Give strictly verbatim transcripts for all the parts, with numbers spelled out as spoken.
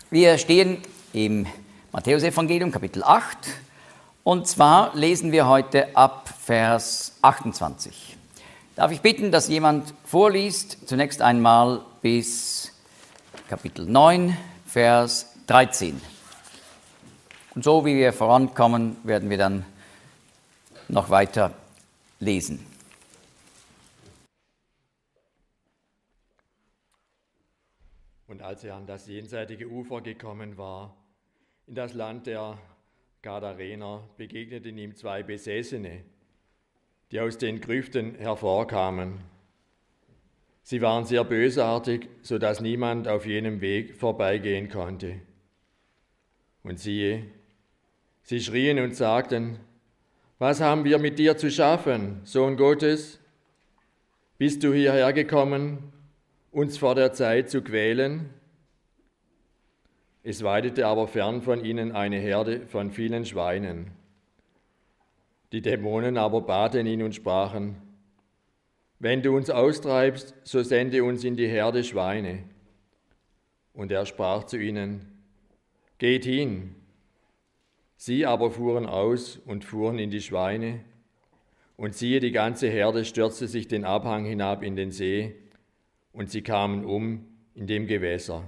Wir stehen im Matthäusevangelium, Kapitel acht, und zwar lesen wir heute ab Vers achtundzwanzig. Darf ich bitten, dass jemand vorliest, zunächst einmal bis Kapitel neun, Vers dreizehn. Und so wie wir vorankommen, werden wir dann noch weiter lesen. Und als er an das jenseitige Ufer gekommen war, in das Land der Gadarener, begegneten ihm zwei Besessene, die aus den Grüften hervorkamen. Sie waren sehr bösartig, so dass niemand auf jenem Weg vorbeigehen konnte. Und siehe, sie schrien und sagten: Was haben wir mit dir zu schaffen, Sohn Gottes? Bist du hierher gekommen, uns vor der Zeit zu quälen? Es weidete aber fern von ihnen eine Herde von vielen Schweinen. Die Dämonen aber baten ihn und sprachen: Wenn du uns austreibst, so sende uns in die Herde Schweine. Und er sprach zu ihnen: Geht hin. Sie aber fuhren aus und fuhren in die Schweine. Und siehe, die ganze Herde stürzte sich den Abhang hinab in den See, und sie kamen um in dem Gewässer.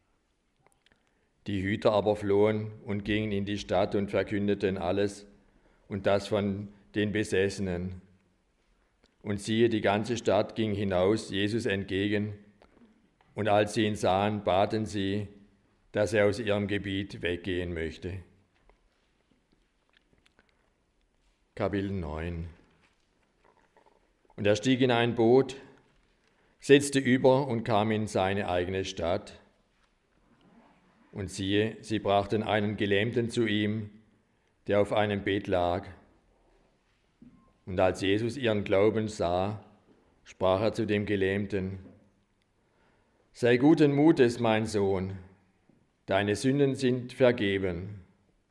Die Hüter aber flohen und gingen in die Stadt und verkündeten alles und das von den Besessenen. Und siehe, die ganze Stadt ging hinaus Jesus entgegen, und als sie ihn sahen, baten sie, dass er aus ihrem Gebiet weggehen möchte. Kapitel neun. Und er stieg in ein Boot, setzte über und kam in seine eigene Stadt. Und siehe, sie brachten einen Gelähmten zu ihm, der auf einem Bett lag. Und als Jesus ihren Glauben sah, sprach er zu dem Gelähmten: Sei guten Mutes, mein Sohn, deine Sünden sind vergeben.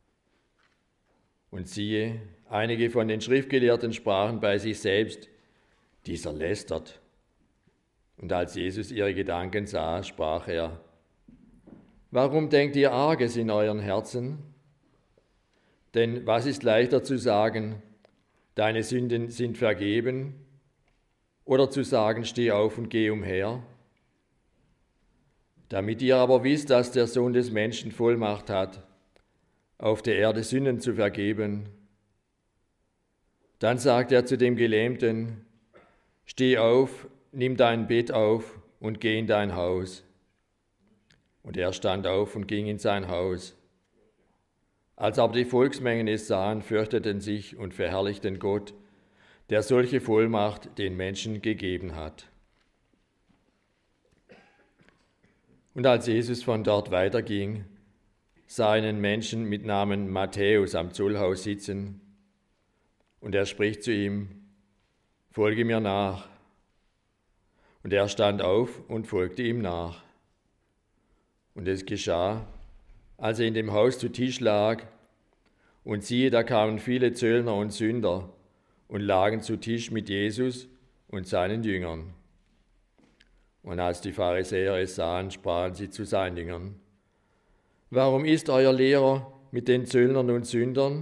Und siehe, einige von den Schriftgelehrten sprachen bei sich selbst: Dieser lästert. Und als Jesus ihre Gedanken sah, sprach er: Warum denkt ihr Arges in euren Herzen? Denn was ist leichter zu sagen, deine Sünden sind vergeben, oder zu sagen, steh auf und geh umher? Damit ihr aber wisst, dass der Sohn des Menschen Vollmacht hat, auf der Erde Sünden zu vergeben. Dann sagt er zu dem Gelähmten: Steh auf, nimm dein Bett auf und geh in dein Haus. Und er stand auf und ging in sein Haus. Als aber die Volksmengen es sahen, fürchteten sich und verherrlichten Gott, der solche Vollmacht den Menschen gegeben hat. Und als Jesus von dort weiterging, sah er einen Menschen mit Namen Matthäus am Zollhaus sitzen. Und er spricht zu ihm: Folge mir nach. Und er stand auf und folgte ihm nach. Und es geschah, als er in dem Haus zu Tisch lag, und siehe, da kamen viele Zöllner und Sünder und lagen zu Tisch mit Jesus und seinen Jüngern. Und als die Pharisäer es sahen, sprachen sie zu seinen Jüngern: Warum isst euer Lehrer mit den Zöllnern und Sündern?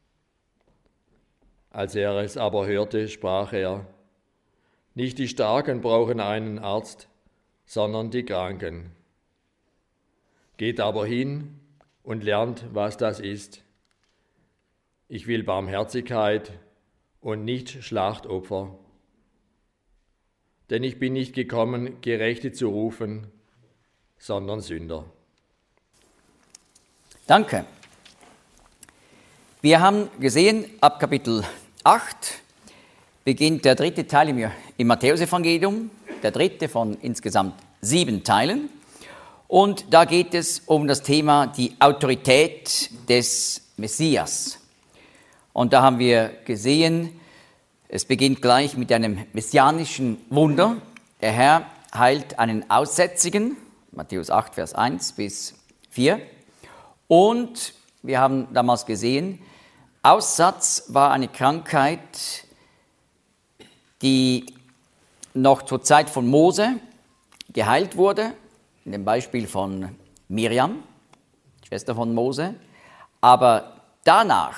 Als er es aber hörte, sprach er: Nicht die Starken brauchen einen Arzt, sondern die Kranken. Geht aber hin und lernt, was das ist. Ich will Barmherzigkeit und nicht Schlachtopfer. Denn ich bin nicht gekommen, Gerechte zu rufen, sondern Sünder. Danke. Wir haben gesehen, ab Kapitel acht beginnt der dritte Teil im, im Matthäusevangelium, der dritte von insgesamt sieben Teilen. Und da geht es um das Thema die Autorität des Messias. Und da haben wir gesehen, es beginnt gleich mit einem messianischen Wunder. Der Herr heilt einen Aussätzigen, Matthäus acht, Vers eins bis vier. Und wir haben damals gesehen, Aussatz war eine Krankheit, die noch zur Zeit von Mose geheilt wurde, in dem Beispiel von Miriam. Schwester von Mose. Aber danach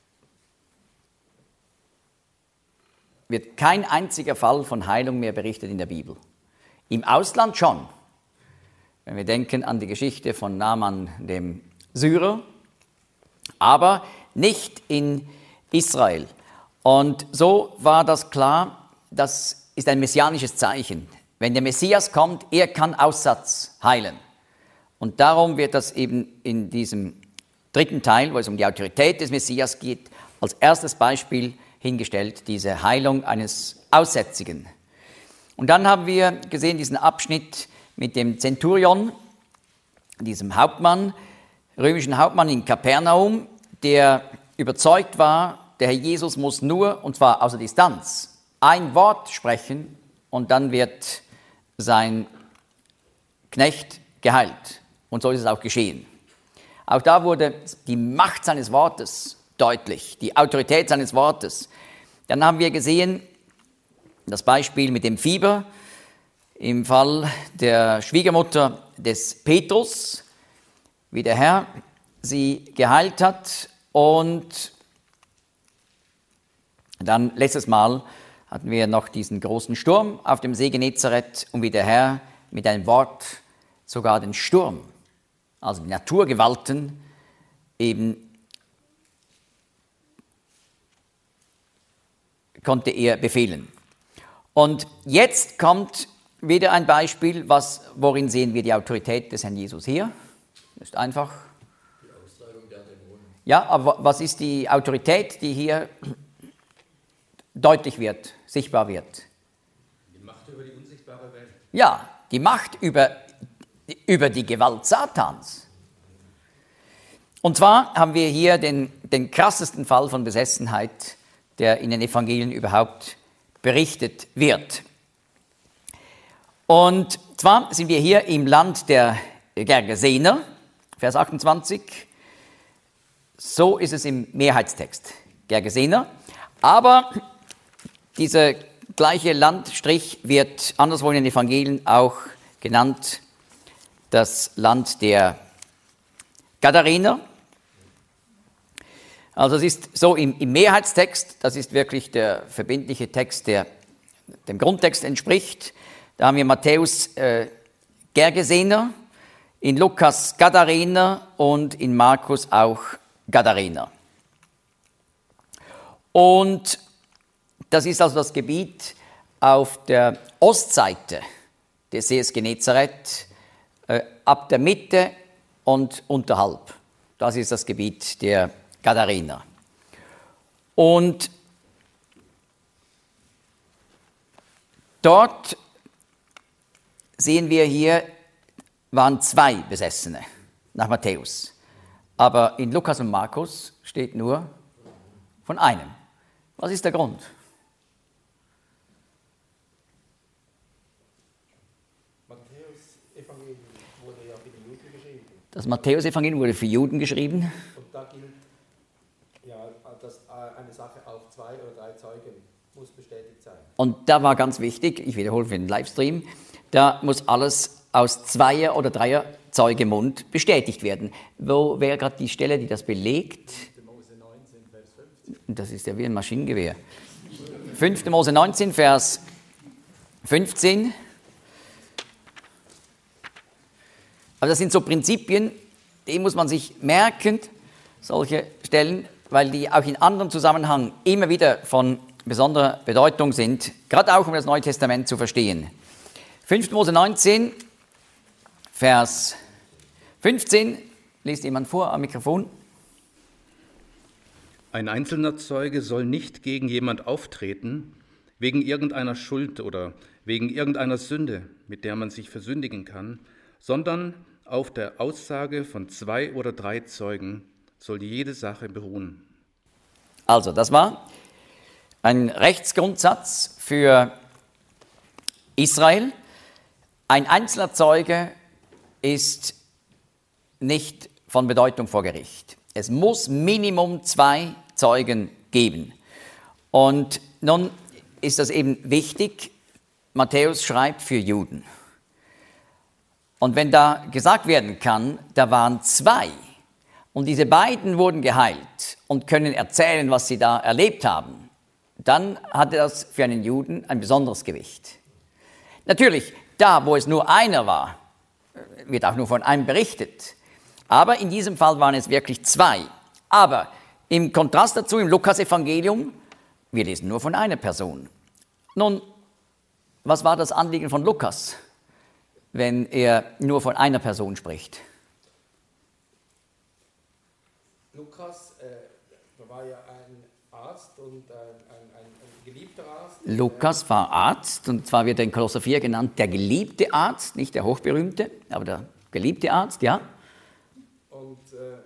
wird kein einziger Fall von Heilung mehr berichtet in der Bibel. Im Ausland schon. Wenn wir denken an die Geschichte von Naaman, dem Syrer, aber nicht in Israel. Und so war das klar, das ist ein messianisches Zeichen. Wenn der Messias kommt, er kann Aussatz heilen. Und darum wird das eben in diesem dritten Teil, wo es um die Autorität des Messias geht, als erstes Beispiel hingestellt, diese Heilung eines Aussätzigen. Und dann haben wir gesehen diesen Abschnitt mit dem Zenturion, diesem Hauptmann, römischen Hauptmann in Kapernaum, der überzeugt war, der Herr Jesus muss nur, und zwar aus der Distanz, ein Wort sprechen und dann wird sein Knecht geheilt. Und so ist es auch geschehen. Auch da wurde die Macht seines Wortes deutlich, die Autorität seines Wortes. Dann haben wir gesehen, das Beispiel mit dem Fieber im Fall der Schwiegermutter des Petrus, wie der Herr sie geheilt hat. Und dann letztes Mal hatten wir noch diesen großen Sturm auf dem See Genezareth und wie der Herr mit einem Wort sogar den Sturm, also die Naturgewalten, eben konnte er befehlen. Und jetzt kommt wieder ein Beispiel, was, worin sehen wir die Autorität des Herrn Jesus hier? Das ist einfach. Die Austreibung der Dämonen. Ja, aber was ist die Autorität, die hier deutlich wird, sichtbar wird? Die Macht über die unsichtbare Welt. Ja, die Macht über, über die Gewalt Satans. Und zwar haben wir hier den, den krassesten Fall von Besessenheit, der in den Evangelien überhaupt berichtet wird. Und zwar sind wir hier im Land der Gergesener, Vers achtundzwanzig. So ist es im Mehrheitstext, Gergesener. Aber dieser gleiche Landstrich wird anderswo in den Evangelien auch genannt, das Land der Gadarener. Also es ist so im, im Mehrheitstext, das ist wirklich der verbindliche Text, der dem Grundtext entspricht. Da haben wir Matthäus äh, Gergesener, in Lukas Gadarener und in Markus auch Gadarener. Und das ist also das Gebiet auf der Ostseite des Sees Genezareth, äh, ab der Mitte und unterhalb. Das ist das Gebiet der Gadarener. Und dort sehen wir hier, waren zwei Besessene nach Matthäus. Aber in Lukas und Markus steht nur von einem. Was ist der Grund? Matthäus-Evangelium wurde ja für die Juden geschrieben. Das Matthäus-Evangelium wurde für Juden geschrieben. Und da gilt, ja, dass eine Sache auf zwei oder drei Zeugen muss bestätigt sein. Und da war ganz wichtig, ich wiederhole für den Livestream, da muss alles aus Zweier- oder Dreier-Zeugemund bestätigt werden. Wo wäre gerade die Stelle, die das belegt? fünfte Mose neunzehn, Vers fünfzehn. Das ist ja wie ein Maschinengewehr. fünfte Mose neunzehn, Vers fünfzehn. Also das sind so Prinzipien, die muss man sich merken, solche Stellen, weil die auch in anderem Zusammenhang immer wieder von besonderer Bedeutung sind, gerade auch um das Neue Testament zu verstehen. fünfte Mose neunzehn, Vers fünfzehn, liest jemand vor am Mikrofon. Ein einzelner Zeuge soll nicht gegen jemand auftreten, wegen irgendeiner Schuld oder wegen irgendeiner Sünde, mit der man sich versündigen kann, sondern auf der Aussage von zwei oder drei Zeugen soll jede Sache beruhen. Also, das war ein Rechtsgrundsatz für Israel. Ein einzelner Zeuge ist nicht von Bedeutung vor Gericht. Es muss Minimum zwei Zeugen geben. Und nun ist das eben wichtig, Matthäus schreibt für Juden. Und wenn da gesagt werden kann, da waren zwei, und diese beiden wurden geheilt und können erzählen, was sie da erlebt haben, dann hatte das für einen Juden ein besonderes Gewicht. Natürlich, da, wo es nur einer war, wird auch nur von einem berichtet. Aber in diesem Fall waren es wirklich zwei. Aber im Kontrast dazu, im Lukas-Evangelium, wir lesen nur von einer Person. Nun, was war das Anliegen von Lukas, wenn er nur von einer Person spricht? Lukas, äh, da war ja ein Arzt und ein, ein, ein, ein geliebter Arzt. Lukas war Arzt, und zwar wird er in Kolosser vier genannt, der geliebte Arzt, nicht der hochberühmte, aber der geliebte Arzt, ja. Und äh,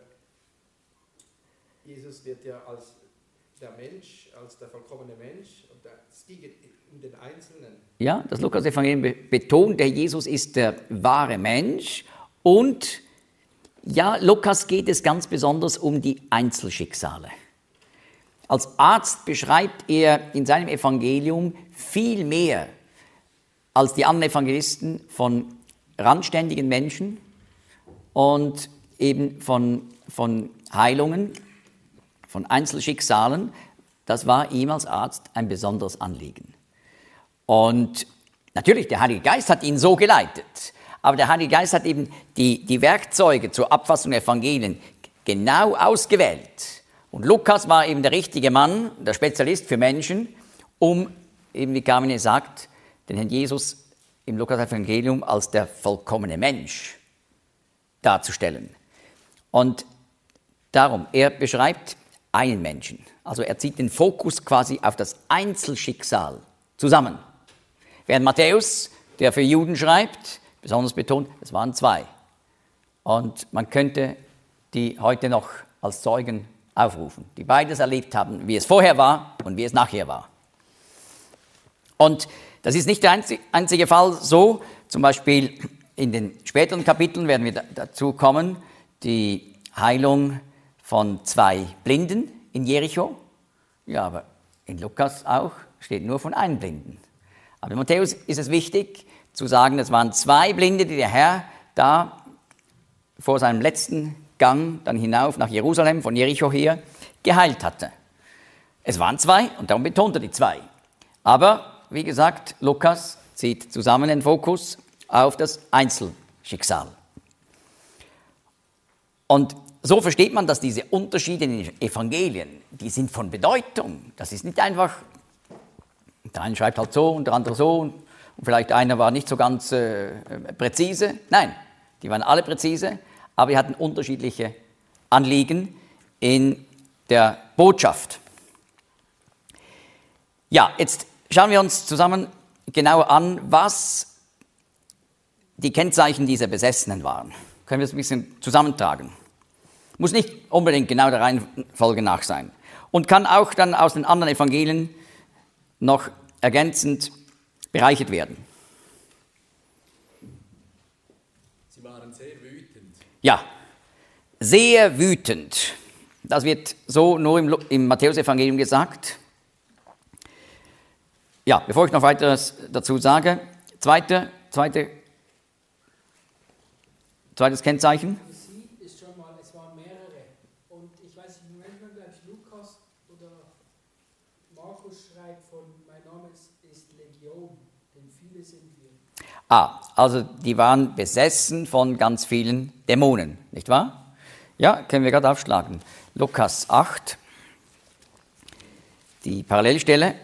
Jesus wird ja als der Mensch, als der vollkommene Mensch, und es geht um den Einzelnen. Ja, das Lukas-Evangelium be- betont, der Jesus ist der wahre Mensch, und ja, Lukas geht es ganz besonders um die Einzelschicksale. Als Arzt beschreibt er in seinem Evangelium viel mehr als die anderen Evangelisten von randständigen Menschen und eben von, von Heilungen, von Einzelschicksalen. Das war ihm als Arzt ein besonderes Anliegen. Und natürlich, der Heilige Geist hat ihn so geleitet, aber der Heilige Geist hat eben die, die Werkzeuge zur Abfassung der Evangelien genau ausgewählt. Und Lukas war eben der richtige Mann, der Spezialist für Menschen, um, eben wie Carmine sagt, den Herrn Jesus im Lukas-Evangelium als der vollkommene Mensch darzustellen. Und darum, er beschreibt einen Menschen. Also er zieht den Fokus quasi auf das Einzelschicksal zusammen. Während Matthäus, der für Juden schreibt, besonders betont, es waren zwei. Und man könnte die heute noch als Zeugen aufrufen, die beides erlebt haben, wie es vorher war und wie es nachher war. Und das ist nicht der einzige Fall so, zum Beispiel in den späteren Kapiteln werden wir dazu kommen, die Heilung von zwei Blinden in Jericho. Ja, aber in Lukas auch steht nur von einem Blinden. Aber in Matthäus ist es wichtig zu sagen, es waren zwei Blinde, die der Herr da vor seinem letzten Gang dann hinauf nach Jerusalem, von Jericho her, geheilt hatte. Es waren zwei und darum betont er die zwei. Aber, wie gesagt, Lukas zieht zusammen den Fokus auf das Einzelschicksal. Und so versteht man, dass diese Unterschiede in den Evangelien, die sind von Bedeutung. Das ist nicht einfach, der eine schreibt halt so und der andere so und vielleicht einer war nicht so ganz äh, präzise. Nein, die waren alle präzise, aber die hatten unterschiedliche Anliegen in der Botschaft. Ja, jetzt schauen wir uns zusammen genauer an, was die Kennzeichen dieser Besessenen waren. Können wir es ein bisschen zusammentragen. Muss nicht unbedingt genau der Reihenfolge nach sein. Und kann auch dann aus den anderen Evangelien noch ergänzend bereichert werden. Sie waren sehr wütend. Ja, sehr wütend. Das wird so nur im, im Matthäus-Evangelium gesagt. Ja, bevor ich noch weiteres dazu sage, zweite, zweite, zweites Kennzeichen. Sie ist schon mal, es waren mehrere. Und ich weiß nicht, manchmal glaube ich Lukas oder Markus schreibt von, mein Name ist, ist Legion, denn viele sind wir. Ah, also die waren besessen von ganz vielen Dämonen, nicht wahr? Ja, können wir gerade aufschlagen. Lukas acht, die Parallelstelle.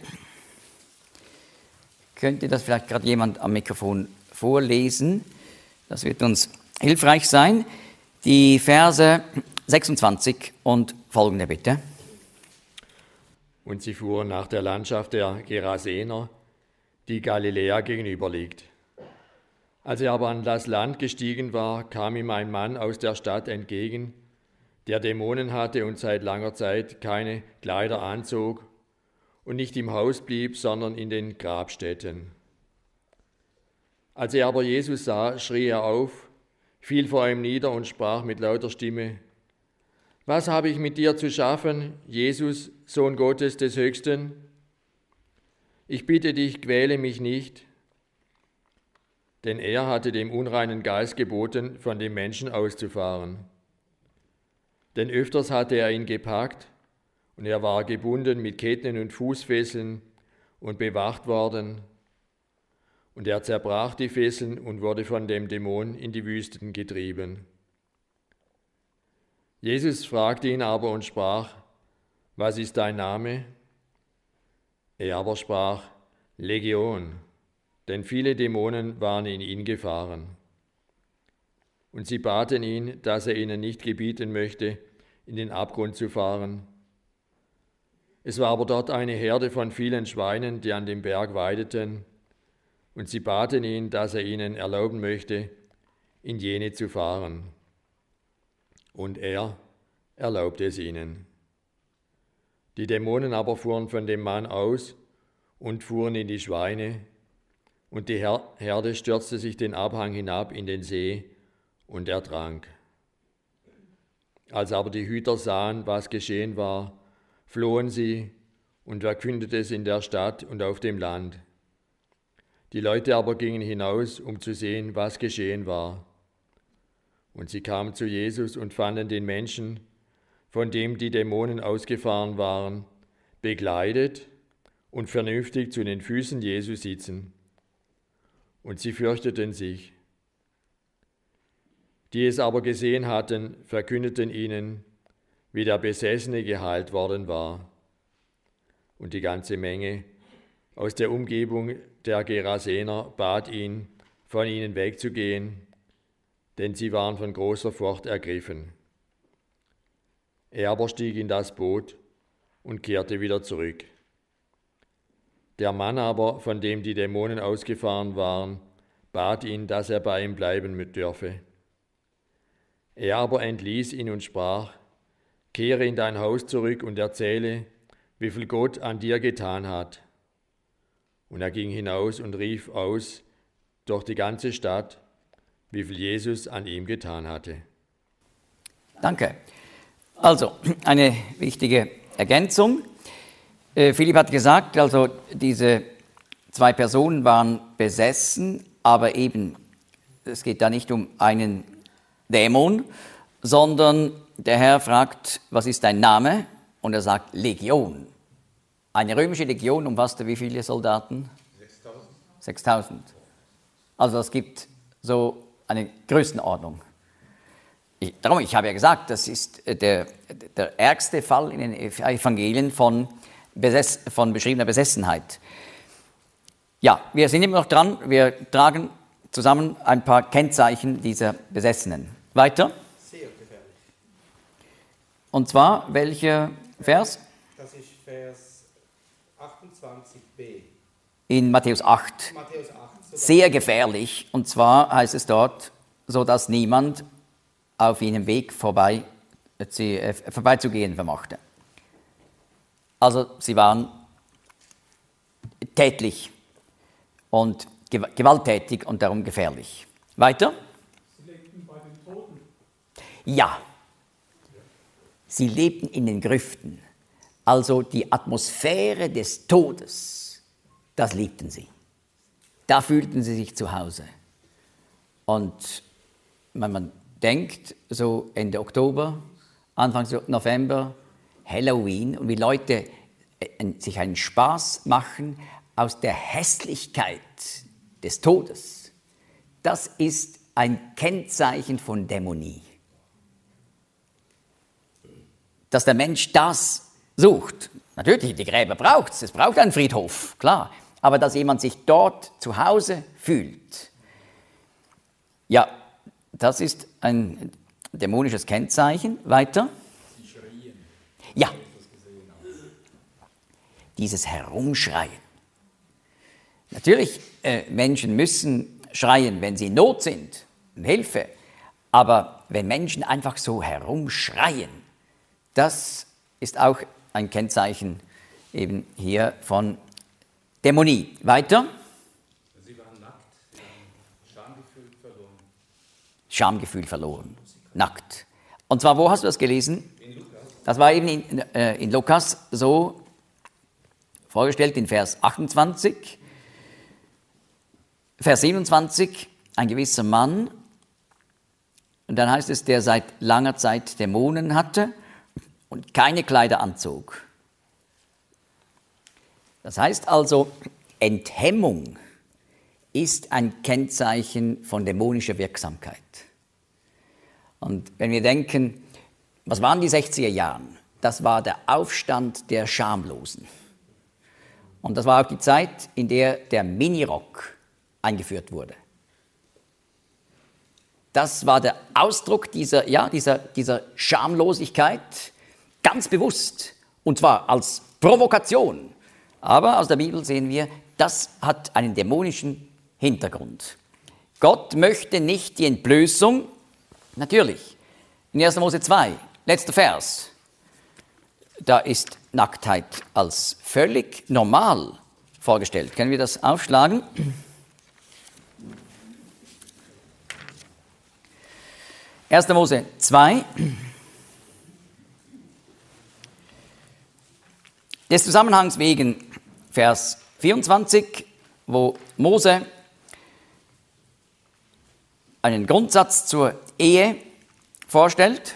Könnte das vielleicht gerade jemand am Mikrofon vorlesen? Das wird uns hilfreich sein. Die Verse sechsundzwanzig und folgende bitte. Und sie fuhren nach der Landschaft der Gerasener, die Galiläa gegenüber liegt. Als er aber an das Land gestiegen war, kam ihm ein Mann aus der Stadt entgegen, der Dämonen hatte und seit langer Zeit keine Kleider anzog und nicht im Haus blieb, sondern in den Grabstätten. Als er aber Jesus sah, schrie er auf, fiel vor ihm nieder und sprach mit lauter Stimme: Was habe ich mit dir zu schaffen, Jesus, Sohn Gottes des Höchsten? Ich bitte dich, quäle mich nicht. Denn er hatte dem unreinen Geist geboten, von dem Menschen auszufahren. denn öfters hatte er ihn gepackt und er war gebunden mit Ketten und Fußfesseln und bewacht worden. Und er zerbrach die Fesseln und wurde von dem Dämon in die Wüsten getrieben. Jesus fragte ihn aber und sprach: Was ist dein Name? Er aber sprach: Legion, denn viele Dämonen waren in ihn gefahren. Und sie baten ihn, dass er ihnen nicht gebieten möchte, in den Abgrund zu fahren. Es war aber dort eine Herde von vielen Schweinen, die an dem Berg weideten, und sie baten ihn, dass er ihnen erlauben möchte, in jene zu fahren. Und er erlaubte es ihnen. Die Dämonen aber fuhren von dem Mann aus und fuhren in die Schweine, und die Herde stürzte sich den Abhang hinab in den See und ertrank. Als aber die Hüter sahen, was geschehen war, flohen sie und verkündeten es in der Stadt und auf dem Land. Die Leute aber gingen hinaus, um zu sehen, was geschehen war. Und sie kamen zu Jesus und fanden den Menschen, von dem die Dämonen ausgefahren waren, bekleidet und vernünftig zu den Füßen Jesu sitzen. Und sie fürchteten sich. Die es aber gesehen hatten, verkündeten ihnen, wie der Besessene geheilt worden war. Und die ganze Menge aus der Umgebung der Gerasener bat ihn, von ihnen wegzugehen, denn sie waren von großer Furcht ergriffen. Er aber stieg in das Boot und kehrte wieder zurück. Der Mann aber, von dem die Dämonen ausgefahren waren, bat ihn, dass er bei ihm bleiben dürfe. Er aber entließ ihn und sprach: Kehre in dein Haus zurück und erzähle, wie viel Gott an dir getan hat. Und er ging hinaus und rief aus durch die ganze Stadt, wie viel Jesus an ihm getan hatte. Danke. Also, eine wichtige Ergänzung. Äh, Philipp hat gesagt, also diese zwei Personen waren besessen, aber eben, es geht da nicht um einen Dämon, sondern der Herr fragt, was ist dein Name? Und er sagt Legion. Eine römische Legion umfasste wie viele Soldaten? sechstausend. sechstausend. Also es gibt so eine Größenordnung. Ich, darum, ich habe ja gesagt, das ist der, der ärgste Fall in den Evangelien von, Besess, von beschriebener Besessenheit. Ja, wir sind immer noch dran, wir tragen zusammen ein paar Kennzeichen dieser Besessenen. Weiter. Sehr gefährlich. Und zwar, welcher Vers? Das ist Vers achtundzwanzig b. In Matthäus acht. Matthäus acht. Sehr gefährlich. Und zwar heißt es dort, so dass niemand auf ihrem Weg vorbei, äh, vorbeizugehen vermochte. Also sie waren tätlich und gewalttätig und darum gefährlich. Weiter? Sie lebten bei den Toten. Ja. Sie lebten in den Grüften. Also die Atmosphäre des Todes, das liebten sie. Da fühlten sie sich zu Hause. Und wenn man denkt, so Ende Oktober, Anfang November, Halloween, und wie Leute sich einen Spaß machen aus der Hässlichkeit des Todes, das ist ein Kennzeichen von Dämonie. Dass der Mensch das sucht. Natürlich, die Gräber braucht es, es braucht einen Friedhof, klar. Aber dass jemand sich dort zu Hause fühlt, ja, das ist ein dämonisches Kennzeichen. Weiter? Sie schrien. Ja. Dieses Herumschreien. Natürlich, äh, Menschen müssen schreien, wenn sie in Not sind, um Hilfe. Aber wenn Menschen einfach so herumschreien, das ist auch ein Kennzeichen eben hier von Dämonie. Weiter? Sie waren nackt, sie haben Schamgefühl verloren. Schamgefühl verloren. Nackt. Und zwar, wo hast du das gelesen? In Lukas. Das war eben in, äh, in Lukas so vorgestellt in Vers achtundzwanzig. Vers siebenundzwanzig, ein gewisser Mann Und dann heißt es, der seit langer Zeit Dämonen hatte und keine Kleider anzog. Das heißt also, Enthemmung ist ein Kennzeichen von dämonischer Wirksamkeit. Und wenn wir denken, was waren die sechziger Jahre? Das war der Aufstand der Schamlosen. Und das war auch die Zeit, in der der Minirock eingeführt wurde. Das war der Ausdruck dieser, ja, dieser, dieser Schamlosigkeit, ganz bewusst, und zwar als Provokation. Aber aus der Bibel sehen wir, das hat einen dämonischen Hintergrund. Gott möchte nicht die Entblößung, natürlich, in erster Mose zwei, letzter Vers, da ist Nacktheit als völlig normal vorgestellt. Können wir das aufschlagen? erster Mose zwei. Des Zusammenhangs wegen Vers vierundzwanzig, wo Mose einen Grundsatz zur Ehe vorstellt.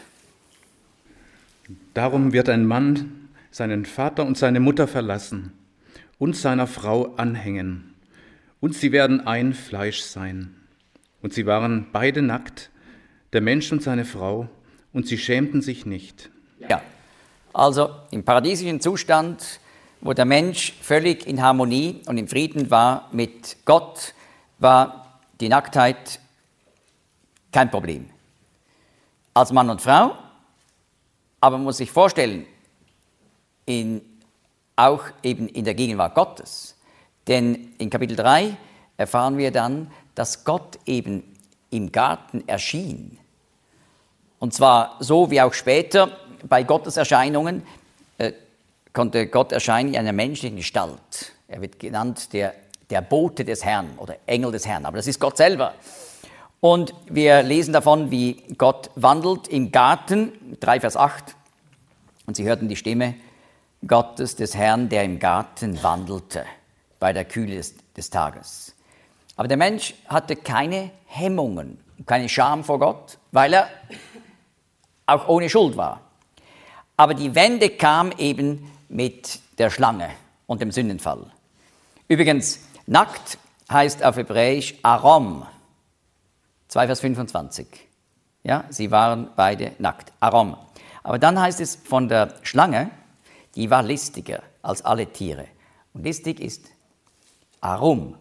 Darum wird ein Mann seinen Vater und seine Mutter verlassen und seiner Frau anhängen, und sie werden ein Fleisch sein. Und sie waren beide nackt, der Mensch und seine Frau, und sie schämten sich nicht. Ja, also im paradiesischen Zustand, wo der Mensch völlig in Harmonie und im Frieden war mit Gott, war die Nacktheit kein Problem. Als Mann und Frau, aber man muss sich vorstellen, in, auch eben in der Gegenwart Gottes. Denn in Kapitel drei erfahren wir dann, dass Gott eben im Garten erschien. Und zwar so wie auch später bei Gottes Erscheinungen äh, konnte Gott erscheinen in einer menschlichen Gestalt. Er wird genannt der, der Bote des Herrn oder Engel des Herrn, aber das ist Gott selber. Und wir lesen davon, wie Gott wandelt im Garten, drei Vers acht. Und sie hörten die Stimme Gottes des Herrn, der im Garten wandelte, bei der Kühle des, des Tages. Aber der Mensch hatte keine Hemmungen, keine Scham vor Gott, weil er auch ohne Schuld war. Aber die Wende kam eben mit der Schlange und dem Sündenfall. Übrigens, nackt heißt auf Hebräisch Arom, zwei Vers fünfundzwanzig. Ja, sie waren beide nackt, Arom. Aber dann heißt es von der Schlange, die war listiger als alle Tiere. Und listig ist Arum,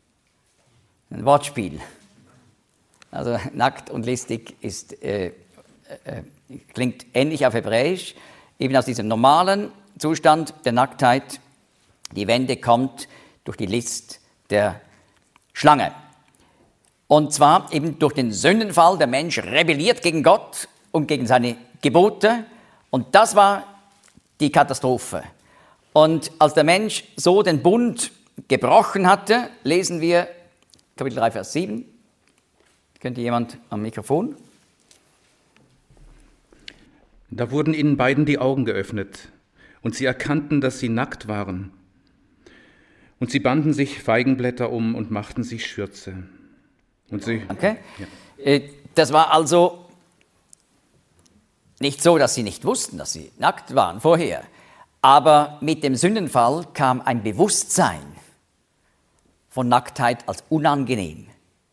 ein Wortspiel. Also nackt und listig ist, äh, äh, klingt ähnlich auf Hebräisch, eben aus diesem normalen Zustand der Nacktheit. Die Wende kommt durch die List der Schlange. Und zwar eben durch den Sündenfall. Der Mensch rebelliert gegen Gott und gegen seine Gebote. Und das war die Katastrophe. Und als der Mensch so den Bund gebrochen hatte, lesen wir Kapitel drei, Vers sieben. Könnte jemand am Mikrofon? Da wurden ihnen beiden die Augen geöffnet, und sie erkannten, dass sie nackt waren. Und sie banden sich Feigenblätter um und machten sich Schürze. Und sie, okay. Ja. Das war also nicht so, dass sie nicht wussten, dass sie nackt waren vorher. Aber mit dem Sündenfall kam ein Bewusstsein von Nacktheit als unangenehm.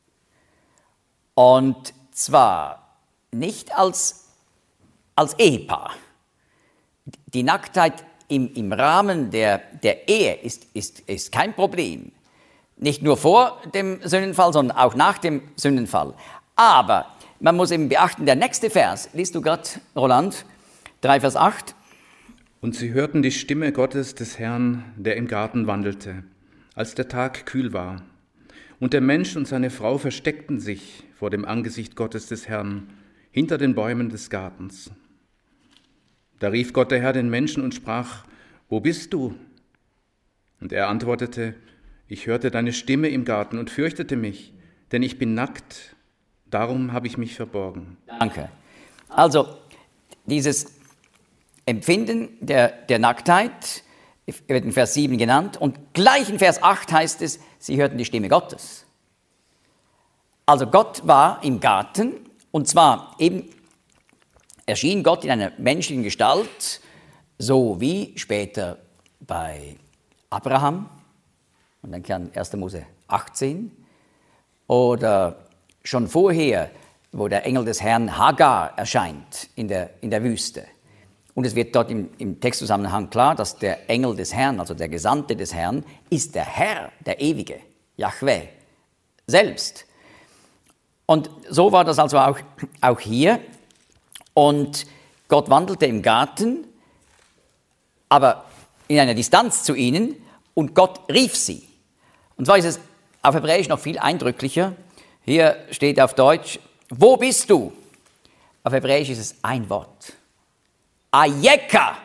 Und zwar nicht als, als Ehepaar. Die Nacktheit im, im Rahmen der, der Ehe ist, ist, ist kein Problem. Nicht nur vor dem Sündenfall, sondern auch nach dem Sündenfall. Aber man muss eben beachten, der nächste Vers, liest du gerade, Roland, drei Vers acht. Und sie hörten die Stimme Gottes des Herrn, der im Garten wandelte, als der Tag kühl war. Und der Mensch und seine Frau versteckten sich vor dem Angesicht Gottes des Herrn hinter den Bäumen des Gartens. Da rief Gott der Herr den Menschen und sprach: Wo bist du? Und er antwortete: Ich hörte deine Stimme im Garten und fürchtete mich, denn ich bin nackt, darum habe ich mich verborgen. Danke. Also, dieses Empfinden der, der Nacktheit wird in Vers sieben genannt und gleich in Vers acht heißt es, sie hörten die Stimme Gottes. Also Gott war im Garten Und zwar eben erschien Gott in einer menschlichen Gestalt, so wie später bei Abraham, und dann kann erster Mose achtzehn, oder schon vorher, wo der Engel des Herrn Hagar erscheint in der, in der Wüste. Und es wird dort im, im Textzusammenhang klar, dass der Engel des Herrn, also der Gesandte des Herrn, ist der Herr, der Ewige, Jahwe, selbst. Und so war das also auch, auch hier. Und Gott wandelte im Garten, aber in einer Distanz zu ihnen, und Gott rief sie. Und zwar ist es auf Hebräisch noch viel eindrücklicher. Hier steht auf Deutsch, wo bist du? Auf Hebräisch ist es ein Wort. Ayeka.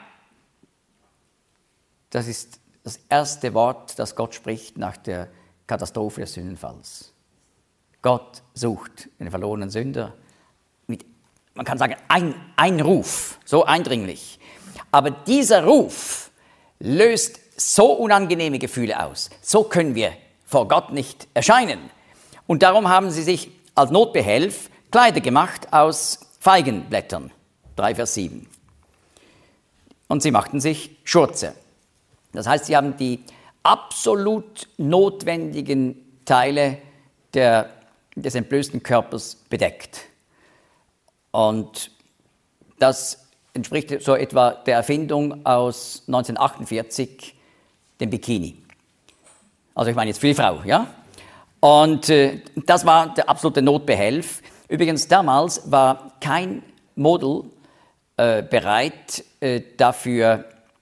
Das ist das erste Wort, das Gott spricht nach der Katastrophe des Sündenfalls. Gott sucht den verlorenen Sünder mit, man kann sagen, ein, ein Ruf, so eindringlich. Aber dieser Ruf löst so unangenehme Gefühle aus. So können wir vor Gott nicht erscheinen. Und darum haben sie sich als Notbehelf Kleider gemacht aus Feigenblättern. drei Vers sieben. Und sie machten sich Schurze. Das heißt, sie haben die absolut notwendigen Teile der, des entblößten Körpers bedeckt. Und das entspricht so etwa der Erfindung aus neunzehnhundertachtundvierzig, dem Bikini. Also ich meine jetzt für die Frau, ja? Und äh, das war der absolute Notbehelf. Übrigens, damals war kein Model äh, bereit, äh, dafür,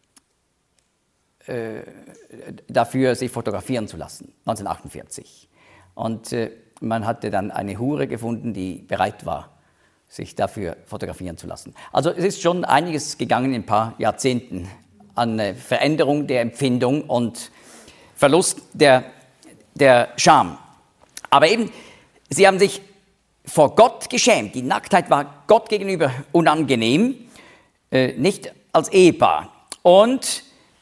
äh, dafür sich fotografieren zu lassen, neunzehnhundertachtundvierzig. Und äh, man hatte dann eine Hure gefunden, die bereit war, sich dafür fotografieren zu lassen. Also es ist schon einiges gegangen in ein paar Jahrzehnten an äh, Veränderung der Empfindung und Verlust der, der Scham. Aber eben, sie haben sich vor Gott geschämt. Die Nacktheit war Gott gegenüber unangenehm, äh, nicht als Ehepaar. Und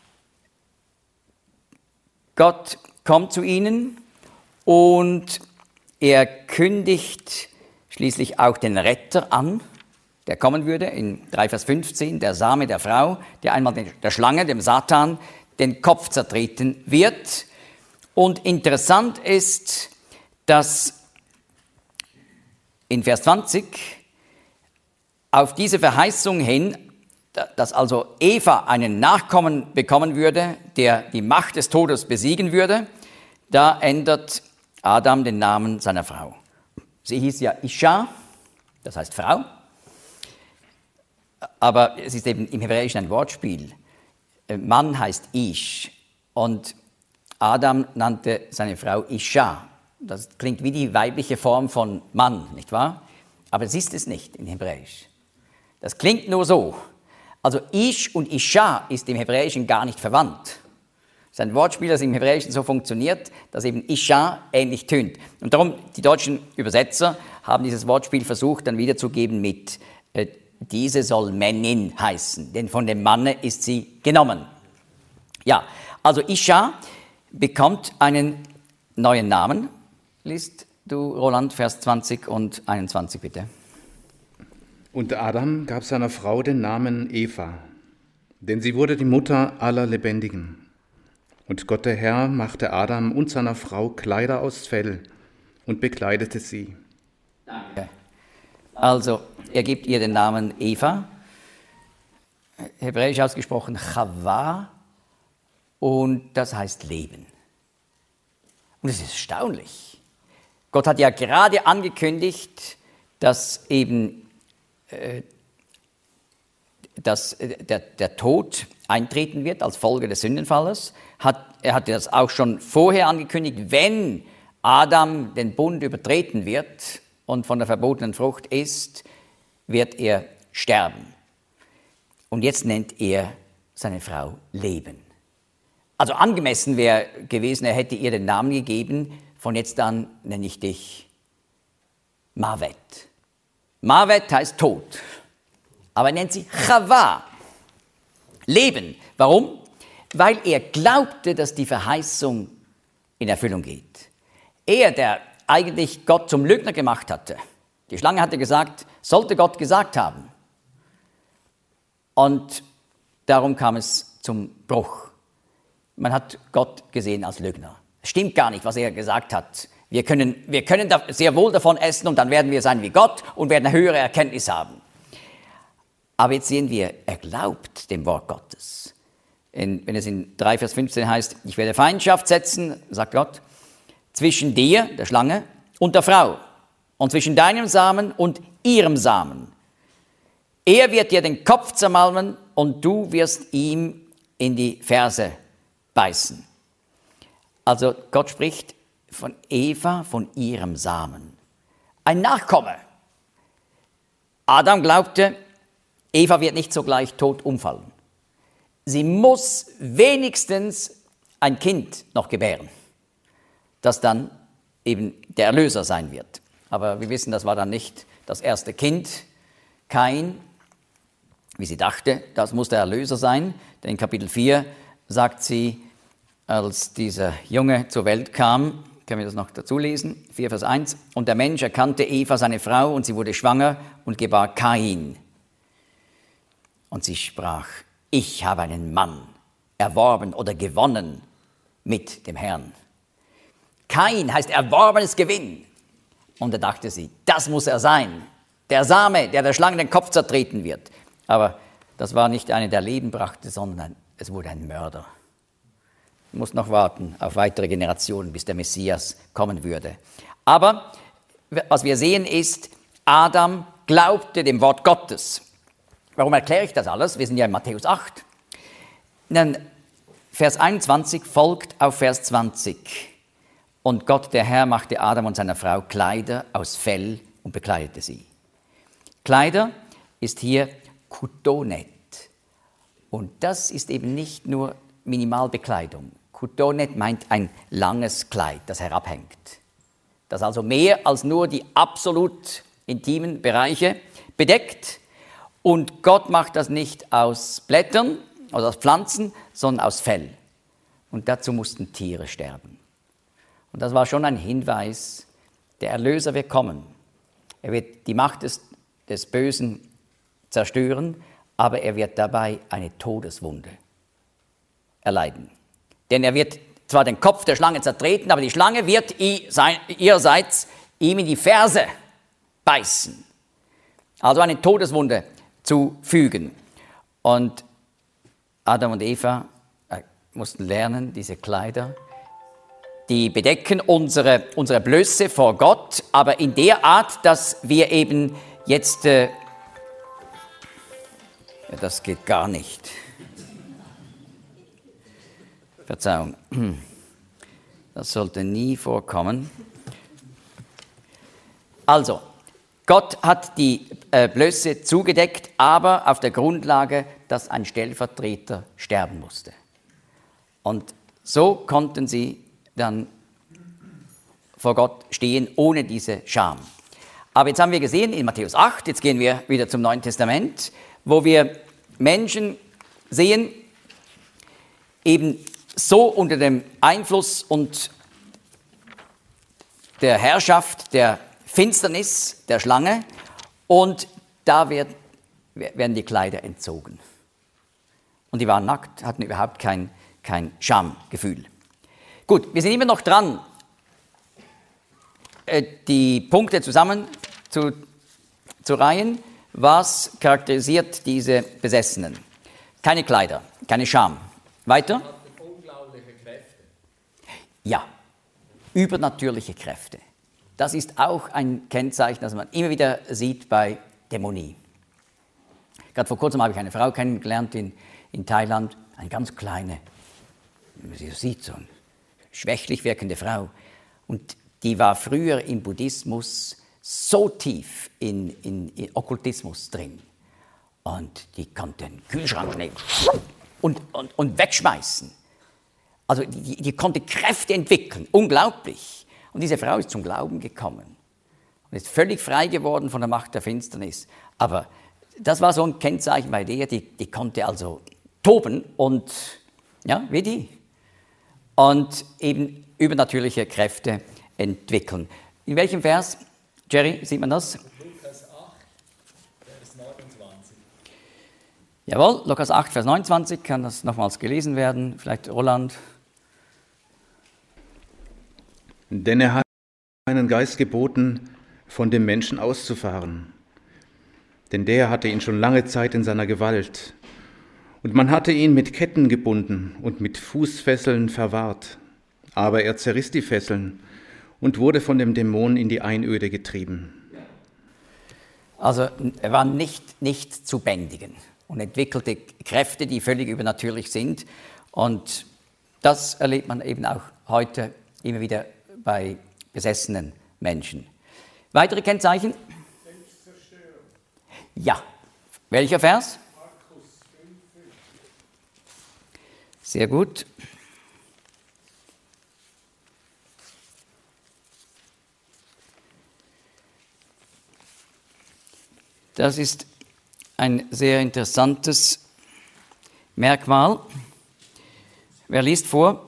Gott kommt zu ihnen und er kündigt schließlich auch den Retter an, der kommen würde, in drei Vers fünfzehn, der Same der Frau, der einmal der Schlange, dem Satan, den Kopf zertreten wird. Und interessant ist, dass in Vers zwanzig auf diese Verheißung hin, dass also Eva einen Nachkommen bekommen würde, der die Macht des Todes besiegen würde, da ändert Adam den Namen seiner Frau. Sie hieß ja Isha, das heißt Frau, aber es ist eben im Hebräischen ein Wortspiel. Mann heißt Ish und Adam nannte seine Frau Isha. Das klingt wie die weibliche Form von Mann, nicht wahr? Aber es ist es nicht in Hebräisch. Das klingt nur so. Also Ish und Isha ist im Hebräischen gar nicht verwandt. Es ist ein Wortspiel, das im Hebräischen so funktioniert, dass eben Isha ähnlich tönt. Und darum, die deutschen Übersetzer haben dieses Wortspiel versucht, dann wiederzugeben mit äh, diese soll Männin heißen, denn von dem Manne ist sie genommen. Ja, also Isha bekommt einen neuen Namen. Liest du, Roland, Vers zwanzig und einundzwanzig bitte. Und Adam gab seiner Frau den Namen Eva, denn sie wurde die Mutter aller Lebendigen. Und Gott der Herr machte Adam und seiner Frau Kleider aus Fell und bekleidete sie. Danke. Also, er gibt ihr den Namen Eva, hebräisch ausgesprochen Chava, und das heißt Leben. Und es ist erstaunlich. Gott hat ja gerade angekündigt, dass eben äh, dass, äh, der, der Tod eintreten wird als Folge des Sündenfalles. Hat, er hatte das auch schon vorher angekündigt, wenn Adam den Bund übertreten wird und von der verbotenen Frucht isst, wird er sterben. Und jetzt nennt er seine Frau Leben. Also angemessen wäre gewesen, er hätte ihr den Namen gegeben, von jetzt an nenne ich dich Mavet. Mavet heißt Tod, aber er nennt sie Chava, Leben. Warum? Weil er glaubte, dass die Verheißung in Erfüllung geht. Er, der eigentlich Gott zum Lügner gemacht hatte, Die Schlange hatte gesagt, sollte Gott gesagt haben. Und darum kam es zum Bruch. Man hat Gott gesehen als Lügner. Es stimmt gar nicht, was er gesagt hat. Wir können, wir können da sehr wohl davon essen und dann werden wir sein wie Gott und werden eine höhere Erkenntnis haben. Aber jetzt sehen wir, er glaubt dem Wort Gottes. In, wenn es in drei Vers fünfzehn heißt, ich werde Feindschaft setzen, sagt Gott, zwischen dir, der Schlange, und der Frau und zwischen deinem Samen und ihrem Samen. Er wird dir den Kopf zermalmen und du wirst ihm in die Ferse beißen. Also Gott spricht von Eva, von ihrem Samen. Ein Nachkomme. Adam glaubte, Eva wird nicht sogleich tot umfallen. Sie muss wenigstens ein Kind noch gebären, das dann eben der Erlöser sein wird. Aber wir wissen, das war dann nicht das erste Kind. Kain, wie sie dachte, das muss der Erlöser sein. Denn in Kapitel vier sagt sie, als dieser Junge zur Welt kam, können wir das noch dazu lesen, vier Vers eins, und der Mensch erkannte Eva, seine Frau, und sie wurde schwanger und gebar Kain. Und sie sprach, ich habe einen Mann erworben oder gewonnen mit dem Herrn. Kain heißt erworbenes Gewinn. Und da dachte sie, das muss er sein, der Same, der der Schlange den Kopf zertreten wird. Aber das war nicht einer, der Leben brachte, sondern es wurde ein Mörder. Man muss noch warten auf weitere Generationen, bis der Messias kommen würde. Aber was wir sehen ist, Adam glaubte dem Wort Gottes. Warum erkläre ich das alles? Wir sind ja in Matthäus acht. Dann Vers einundzwanzig folgt auf Vers zwanzig. Und Gott, der Herr, machte Adam und seiner Frau Kleider aus Fell und bekleidete sie. Kleider ist hier Kutonet. Und das ist eben nicht nur Minimalbekleidung. Kutonet meint ein langes Kleid, das herabhängt. Das also mehr als nur die absolut intimen Bereiche bedeckt. Und Gott macht das nicht aus Blättern oder aus Pflanzen, sondern aus Fell. Und dazu mussten Tiere sterben. Und das war schon ein Hinweis, der Erlöser wird kommen. Er wird die Macht des, des Bösen zerstören, aber er wird dabei eine Todeswunde erleiden. Denn er wird zwar den Kopf der Schlange zertreten, aber die Schlange wird ihrerseits ihm in die Ferse beißen. Also eine Todeswunde zufügen. Und Adam und Eva äh, mussten lernen, diese Kleider, die bedecken unsere, unsere Blöße vor Gott, aber in der Art, dass wir eben jetzt... Äh, ja, das geht gar nicht. Verzeihung. Das sollte nie vorkommen. Also, Gott hat die äh, Blöße zugedeckt, aber auf der Grundlage, dass ein Stellvertreter sterben musste. Und so konnten sie dann vor Gott stehen, ohne diese Scham. Aber jetzt haben wir gesehen in Matthäus acht, jetzt gehen wir wieder zum Neuen Testament, wo wir Menschen sehen, eben so unter dem Einfluss und der Herrschaft der Finsternis der Schlange, und da wird, werden die Kleider entzogen. Und die waren nackt, hatten überhaupt kein, kein Schamgefühl. Gut, wir sind immer noch dran, die Punkte zusammen zu, zu reihen. Was charakterisiert diese Besessenen? Keine Kleider, keine Scham. Weiter? Unglaubliche Kräfte. Ja, übernatürliche Kräfte. Das ist auch ein Kennzeichen, das man immer wieder sieht bei Dämonie. Gerade vor kurzem habe ich eine Frau kennengelernt in, in Thailand, eine ganz kleine, wie man sie so sieht, so eine schwächlich wirkende Frau. Und die war früher im Buddhismus so tief in, in, in Okkultismus drin. Und die konnte einen Kühlschrank nehmen und, und, und wegschmeißen. Also die, die konnte Kräfte entwickeln, unglaublich. Und diese Frau ist zum Glauben gekommen und ist völlig frei geworden von der Macht der Finsternis. Aber das war so ein Kennzeichen bei der, die, die konnte also toben und, ja, wie die. Und eben übernatürliche Kräfte entwickeln. In welchem Vers, Jerry, sieht man das? Vers neunundzwanzig. Jawohl, Lukas acht, Vers neunundzwanzig, kann das nochmals gelesen werden, vielleicht Roland. Denn er hat seinen Geist geboten, von dem Menschen auszufahren. Denn der hatte ihn schon lange Zeit in seiner Gewalt. Und man hatte ihn mit Ketten gebunden und mit Fußfesseln verwahrt. Aber er zerriss die Fesseln und wurde von dem Dämon in die Einöde getrieben. Also er war nicht, nicht zu bändigen und entwickelte Kräfte, die völlig übernatürlich sind. Und das erlebt man eben auch heute immer wieder bei besessenen Menschen. Weitere Kennzeichen? Ja. Welcher Vers? Sehr gut. Das ist ein sehr interessantes Merkmal. Wer liest vor?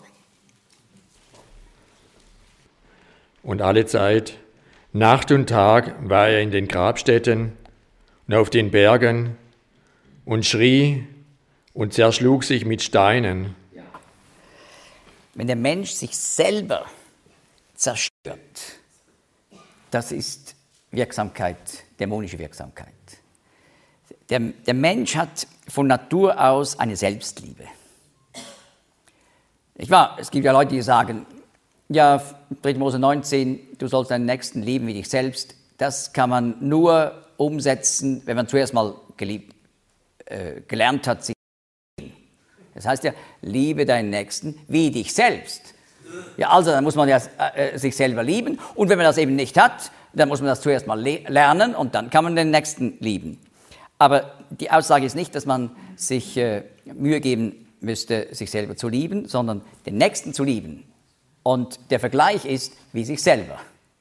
Und alle Zeit, Nacht und Tag, war er in den Grabstätten und auf den Bergen und schrie und zerschlug sich mit Steinen. Wenn der Mensch sich selber zerstört, das ist Wirksamkeit, dämonische Wirksamkeit. Der, der Mensch hat von Natur aus eine Selbstliebe. Ich wahr, es gibt ja Leute, die sagen, ja, dritter Mose neunzehn, du sollst deinen Nächsten lieben wie dich selbst. Das kann man nur umsetzen, wenn man zuerst mal geliebt, äh, gelernt hat, sich zu lieben. Das heißt ja, liebe deinen Nächsten wie dich selbst. Ja, also dann muss man ja äh, sich selber lieben. Und wenn man das eben nicht hat, dann muss man das zuerst mal le- lernen und dann kann man den Nächsten lieben. Aber die Aussage ist nicht, dass man sich äh, Mühe geben müsste, sich selber zu lieben, sondern den Nächsten zu lieben. Und der Vergleich ist wie sich selber.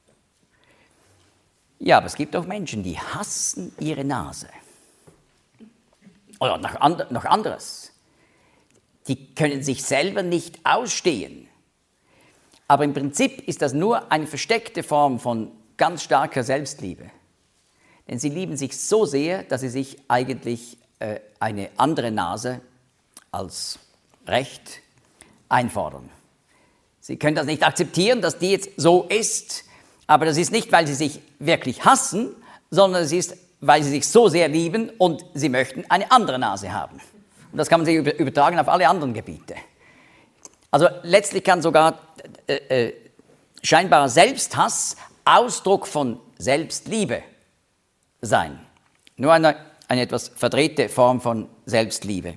Ja, aber es gibt auch Menschen, die hassen ihre Nase. Oder noch, and- noch anderes. Die können sich selber nicht ausstehen. Aber im Prinzip ist das nur eine versteckte Form von ganz starker Selbstliebe. Denn sie lieben sich so sehr, dass sie sich eigentlich äh, eine andere Nase als Recht einfordern. Sie können das nicht akzeptieren, dass die jetzt so ist, aber das ist nicht, weil sie sich wirklich hassen, sondern es ist, weil sie sich so sehr lieben und sie möchten eine andere Nase haben. Und das kann man sich übertragen auf alle anderen Gebiete. Also letztlich kann sogar äh, äh, scheinbarer Selbsthass Ausdruck von Selbstliebe sein. Nur eine, eine etwas verdrehte Form von Selbstliebe.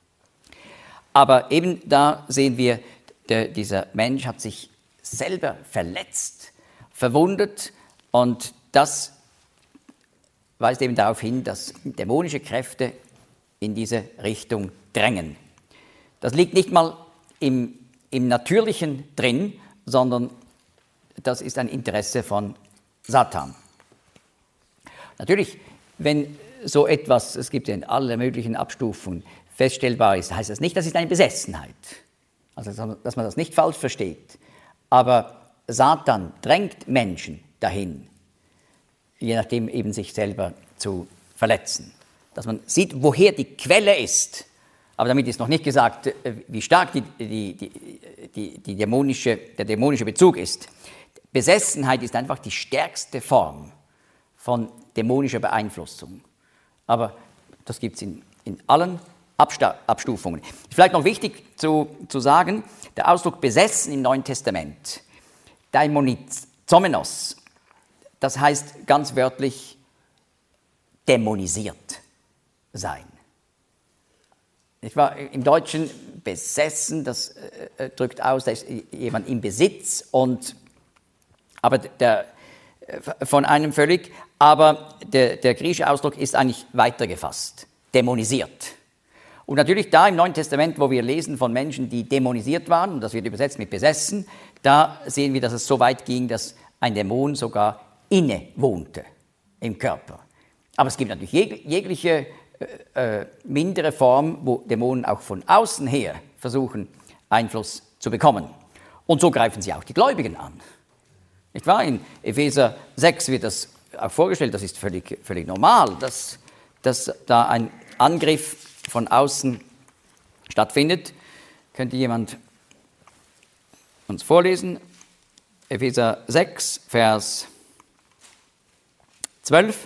Aber eben da sehen wir, der, dieser Mensch hat sich selber verletzt, verwundet und das weist eben darauf hin, dass dämonische Kräfte in diese Richtung drängen. Das liegt nicht mal im, im Natürlichen drin, sondern das ist ein Interesse von Satan. Natürlich, wenn so etwas, es gibt ja in allen möglichen Abstufungen, feststellbar ist, heißt das nicht, das ist eine Besessenheit. Also, dass man das nicht falsch versteht. Aber Satan drängt Menschen dahin, je nachdem eben sich selber zu verletzen. Dass man sieht, woher die Quelle ist. Aber damit ist noch nicht gesagt, wie stark die, die, die, die, die dämonische, der dämonische Bezug ist. Besessenheit ist einfach die stärkste Form von dämonischer Beeinflussung. Aber das gibt es in, in allen Absta- Abstufungen. Vielleicht noch wichtig zu, zu sagen, der Ausdruck besessen im Neuen Testament, daimonizomenos, das heißt ganz wörtlich dämonisiert sein. Ich war im Deutschen besessen, das äh, drückt aus, da ist jemand im Besitz, und, aber der, von einem völlig, aber der, der griechische Ausdruck ist eigentlich weiter gefasst, dämonisiert. Und natürlich da im Neuen Testament, wo wir lesen von Menschen, die dämonisiert waren, und das wird übersetzt mit besessen, da sehen wir, dass es so weit ging, dass ein Dämon sogar inne wohnte im Körper. Aber es gibt natürlich jeg- jegliche äh, mindere Form, wo Dämonen auch von außen her versuchen, Einfluss zu bekommen. Und so greifen sie auch die Gläubigen an. Nicht wahr? In Epheser sechs wird das auch vorgestellt, das ist völlig, völlig normal, dass dass da ein Angriff von außen stattfindet. Könnte jemand uns vorlesen? Epheser sechs, Vers zwölf.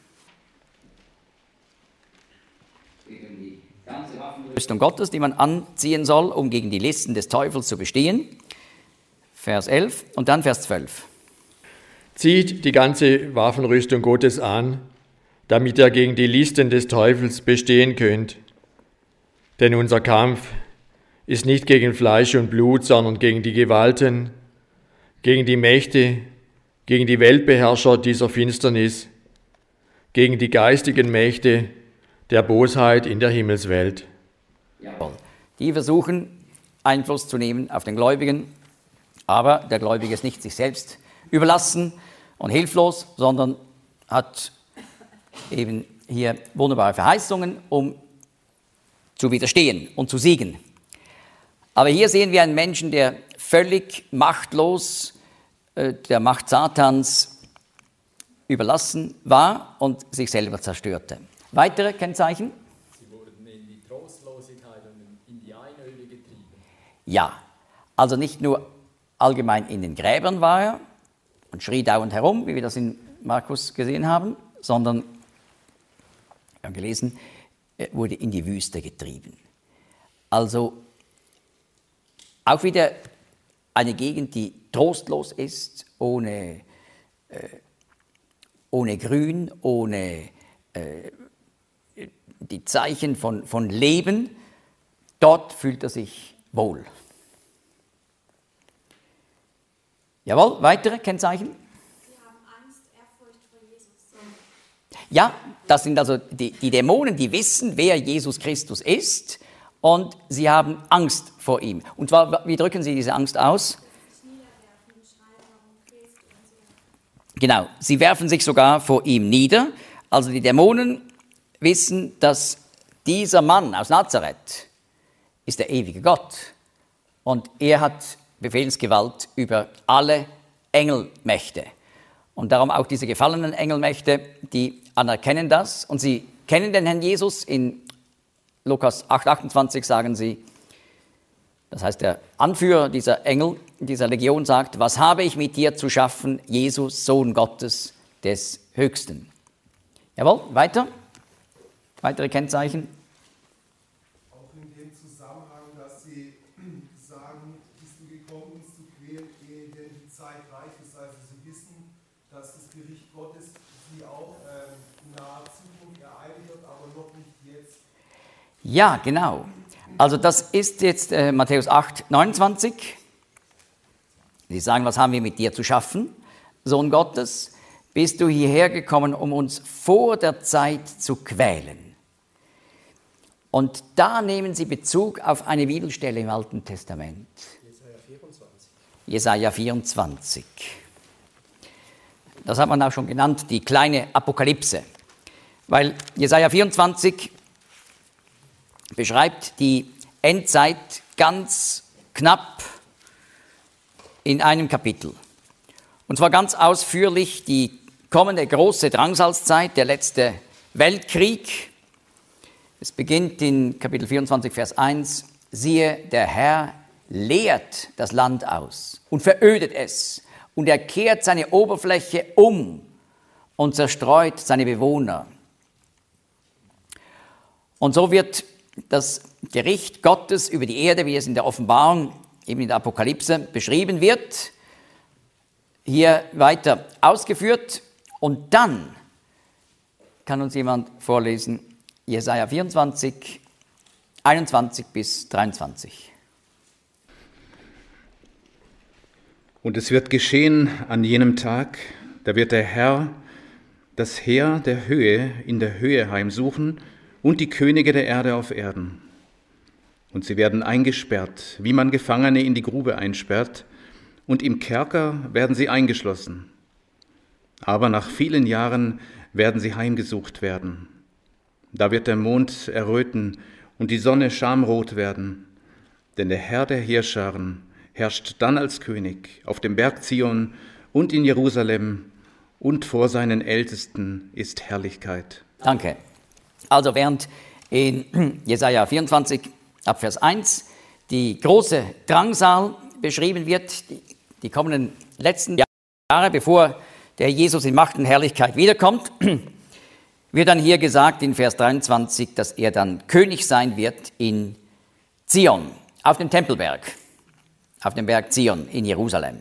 Gegen die ganze Waffenrüstung Gottes, die man anziehen soll, um gegen die Listen des Teufels zu bestehen. Vers elf und dann Vers zwölf. Zieht die ganze Waffenrüstung Gottes an, damit ihr gegen die Listen des Teufels bestehen könnt. Denn unser Kampf ist nicht gegen Fleisch und Blut, sondern gegen die Gewalten, gegen die Mächte, gegen die Weltbeherrscher dieser Finsternis, gegen die geistigen Mächte der Bosheit in der Himmelswelt. Jawohl. Die versuchen, Einfluss zu nehmen auf den Gläubigen, aber der Gläubige ist nicht sich selbst überlassen und hilflos, sondern hat eben hier wunderbare Verheißungen, um zu widerstehen und zu siegen. Aber hier sehen wir einen Menschen, der völlig machtlos äh, der Macht Satans überlassen war und sich selber zerstörte. Weitere Kennzeichen? Sie wurden in die Trostlosigkeit und in die Einöde getrieben. Ja, also nicht nur allgemein in den Gräbern war er und schrie dauernd herum, wie wir das in Markus gesehen haben, sondern, wir haben gelesen, er wurde in die Wüste getrieben. Also auch wieder eine Gegend, die trostlos ist, ohne, äh, ohne Grün, ohne äh, die Zeichen von, von Leben. Dort fühlt er sich wohl. Jawohl, weitere Kennzeichen? Sie haben Angst, Ehrfurcht vor Jesus. Ja, das sind also die, die Dämonen, die wissen, wer Jesus Christus ist und sie haben Angst vor ihm. Und zwar, wie drücken sie diese Angst aus? Genau, sie werfen sich sogar vor ihm nieder. Also die Dämonen wissen, dass dieser Mann aus Nazareth ist der ewige Gott und er hat Befehlsgewalt über alle Engelmächte. Und darum auch diese gefallenen Engelmächte, die anerkennen das und sie kennen den Herrn Jesus. In Lukas acht achtundzwanzig sagen sie, das heißt der Anführer dieser Engel, dieser Legion sagt, was habe ich mit dir zu schaffen, Jesus, Sohn Gottes des Höchsten. Jawohl, weiter. Weitere Kennzeichen. Auch in dem Zusammenhang, dass sie sagen, bist du gekommen, uns zu quälen, ehe denn die Zeit reif ist. Also sie wissen, dass das Gericht Gottes sie auch ähm, in naher Zukunft ereilen wird, aber noch nicht jetzt. Ja, genau. Also das ist jetzt äh, Matthäus acht neunundzwanzig. Sie sagen, was haben wir mit dir zu schaffen, Sohn Gottes? Bist du hierher gekommen, um uns vor der Zeit zu quälen? Und da nehmen sie Bezug auf eine Bibelstelle im Alten Testament. Jesaja vierundzwanzig. Jesaja vierundzwanzig. Das hat man auch schon genannt, die kleine Apokalypse. Weil Jesaja vierundzwanzig beschreibt die Endzeit ganz knapp in einem Kapitel. Und zwar ganz ausführlich die kommende große Drangsalzzeit, der letzte Weltkrieg. Es beginnt in Kapitel vierundzwanzig, Vers eins. Siehe, der Herr leert das Land aus und verödet es und er kehrt seine Oberfläche um und zerstreut seine Bewohner. Und so wird das Gericht Gottes über die Erde, wie es in der Offenbarung, eben in der Apokalypse beschrieben wird, hier weiter ausgeführt. Und dann kann uns jemand vorlesen, Jesaja vierundzwanzig, einundzwanzig bis dreiundzwanzig. Und es wird geschehen an jenem Tag, da wird der Herr das Heer der Höhe in der Höhe heimsuchen und die Könige der Erde auf Erden. Und sie werden eingesperrt, wie man Gefangene in die Grube einsperrt, und im Kerker werden sie eingeschlossen. Aber nach vielen Jahren werden sie heimgesucht werden. Da wird der Mond erröten und die Sonne schamrot werden, denn der Herr der Heerscharen herrscht dann als König auf dem Berg Zion und in Jerusalem, und vor seinen Ältesten ist Herrlichkeit. Danke. Also während in Jesaja vierundzwanzig, ab Vers eins, die große Drangsal beschrieben wird, die, die kommenden letzten Jahre, bevor der Jesus in Macht und Herrlichkeit wiederkommt, wird dann hier gesagt in Vers dreiundzwanzig, dass er dann König sein wird in Zion, auf dem Tempelberg, auf dem Berg Zion in Jerusalem.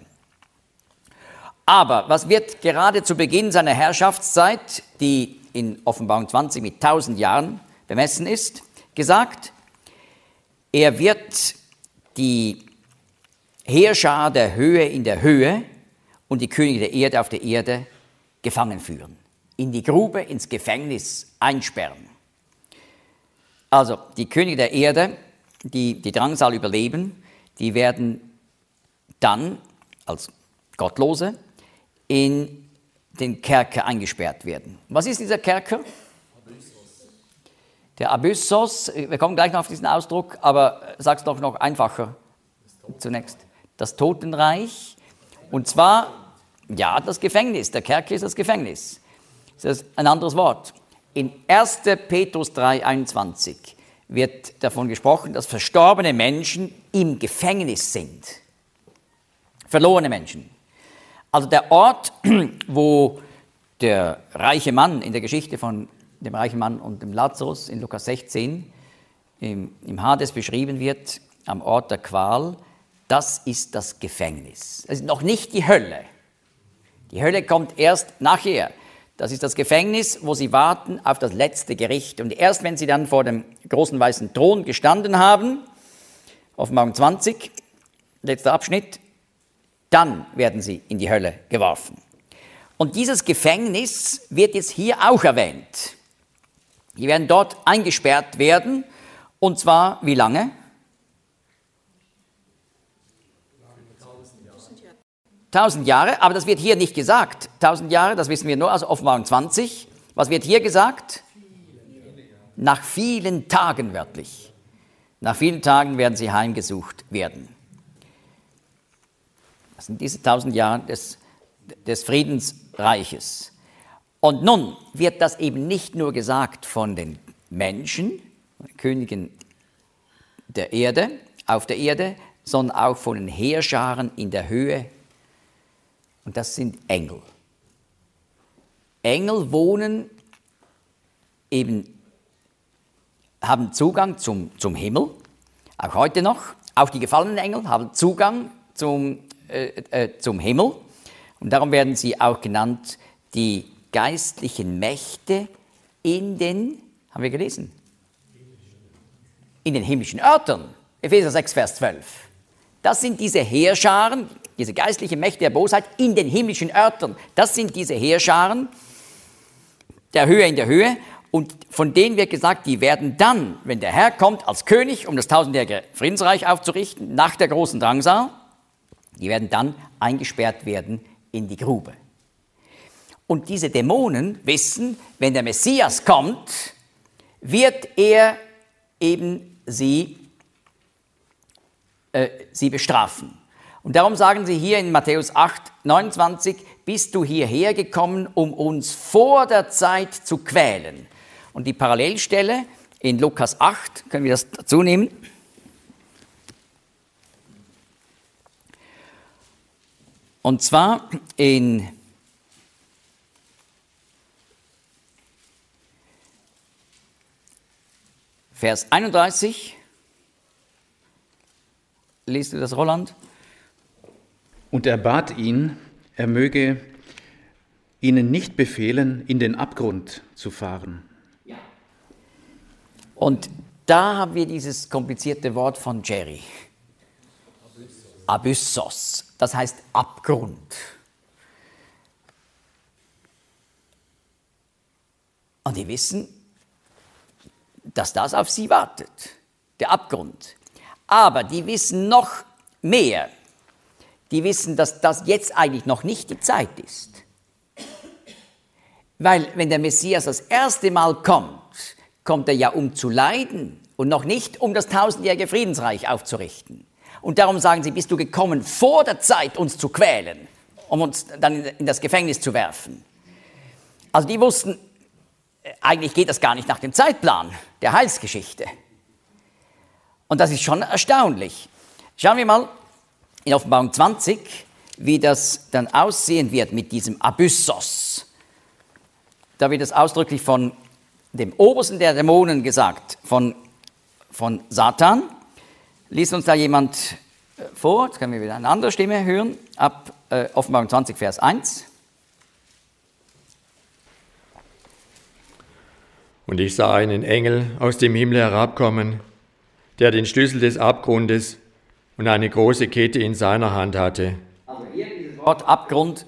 Aber was wird gerade zu Beginn seiner Herrschaftszeit, die in Offenbarung zwanzig mit tausend Jahren bemessen ist, gesagt? Er wird die Heerschar der Höhe in der Höhe und die Könige der Erde auf der Erde gefangen führen, in die Grube, ins Gefängnis einsperren. Also die Könige der Erde, die die Drangsal überleben, die werden dann als Gottlose in den Kerker eingesperrt werden. Was ist dieser Kerker? Abyssos. Der Abyssos, wir kommen gleich noch auf diesen Ausdruck, aber sag es doch noch einfacher zunächst. Das Totenreich, und zwar, ja, das Gefängnis, der Kerker ist das Gefängnis. Das ist ein anderes Wort. In erster Petrus drei einundzwanzig wird davon gesprochen, dass verstorbene Menschen im Gefängnis sind. Verlorene Menschen. Also der Ort, wo der reiche Mann in der Geschichte von dem reichen Mann und dem Lazarus in Lukas sechzehn im, im Hades beschrieben wird, am Ort der Qual, das ist das Gefängnis. Das ist noch nicht die Hölle. Die Hölle kommt erst nachher. Das ist das Gefängnis, wo sie warten auf das letzte Gericht. Und erst wenn sie dann vor dem großen weißen Thron gestanden haben, Offenbarung zwanzig, letzter Abschnitt, dann werden sie in die Hölle geworfen. Und dieses Gefängnis wird jetzt hier auch erwähnt. Die werden dort eingesperrt werden, und zwar wie lange? Tausend Jahre, aber das wird hier nicht gesagt. Tausend Jahre, das wissen wir nur, also Offenbarung zwanzig. Was wird hier gesagt? Nach vielen Tagen wörtlich. Nach vielen Tagen werden sie heimgesucht werden. Das sind diese tausend Jahre des, des Friedensreiches. Und nun wird das eben nicht nur gesagt von den Menschen, von den Königen der Erde, auf der Erde, sondern auch von den Heerscharen in der Höhe. Und das sind Engel. Engel wohnen eben, haben Zugang zum, zum Himmel, auch heute noch. Auch die gefallenen Engel haben Zugang zum, äh, äh, zum Himmel. Und darum werden sie auch genannt die geistlichen Mächte in den, haben wir gelesen? In den himmlischen Örtern. Epheser sechs, Vers zwölf. Das sind diese Heerscharen, diese geistlichen Mächte der Bosheit in den himmlischen Örtern. Das sind diese Heerscharen der Höhe in der Höhe. Und von denen wird gesagt, die werden dann, wenn der Herr kommt als König, um das tausendjährige Friedensreich aufzurichten, nach der großen Drangsal, die werden dann eingesperrt werden in die Grube. Und diese Dämonen wissen, wenn der Messias kommt, wird er eben sie, äh, sie bestrafen. Und darum sagen sie hier in Matthäus acht, neunundzwanzig, bist du hierher gekommen, um uns vor der Zeit zu quälen. Und die Parallelstelle in Lukas acht, können wir das dazu nehmen? Und zwar in Vers einunddreißig. Liest du das, Roland? Und er bat ihn, er möge ihnen nicht befehlen, in den Abgrund zu fahren. Und da haben wir dieses komplizierte Wort von Jerry. Abyssos. Abyssos, das heißt Abgrund. Und die wissen, dass das auf sie wartet, der Abgrund. Aber die wissen noch mehr. Die wissen, dass das jetzt eigentlich noch nicht die Zeit ist. Weil wenn der Messias das erste Mal kommt, kommt er ja, um zu leiden und noch nicht, um das tausendjährige Friedensreich aufzurichten. Und darum sagen sie, bist du gekommen vor der Zeit, uns zu quälen, um uns dann in das Gefängnis zu werfen. Also die wussten, eigentlich geht das gar nicht nach dem Zeitplan der Heilsgeschichte. Und das ist schon erstaunlich. Schauen wir mal in Offenbarung zwanzig, wie das dann aussehen wird mit diesem Abyssos. Da wird es ausdrücklich von dem Obersten der Dämonen gesagt, von, von Satan. Liest uns da jemand vor, jetzt können wir wieder eine andere Stimme hören, ab äh, Offenbarung zwanzig, Vers eins. Und ich sah einen Engel aus dem Himmel herabkommen, der den Schlüssel des Abgrundes und eine große Kette in seiner Hand hatte. Also hier dieses Wort Abgrund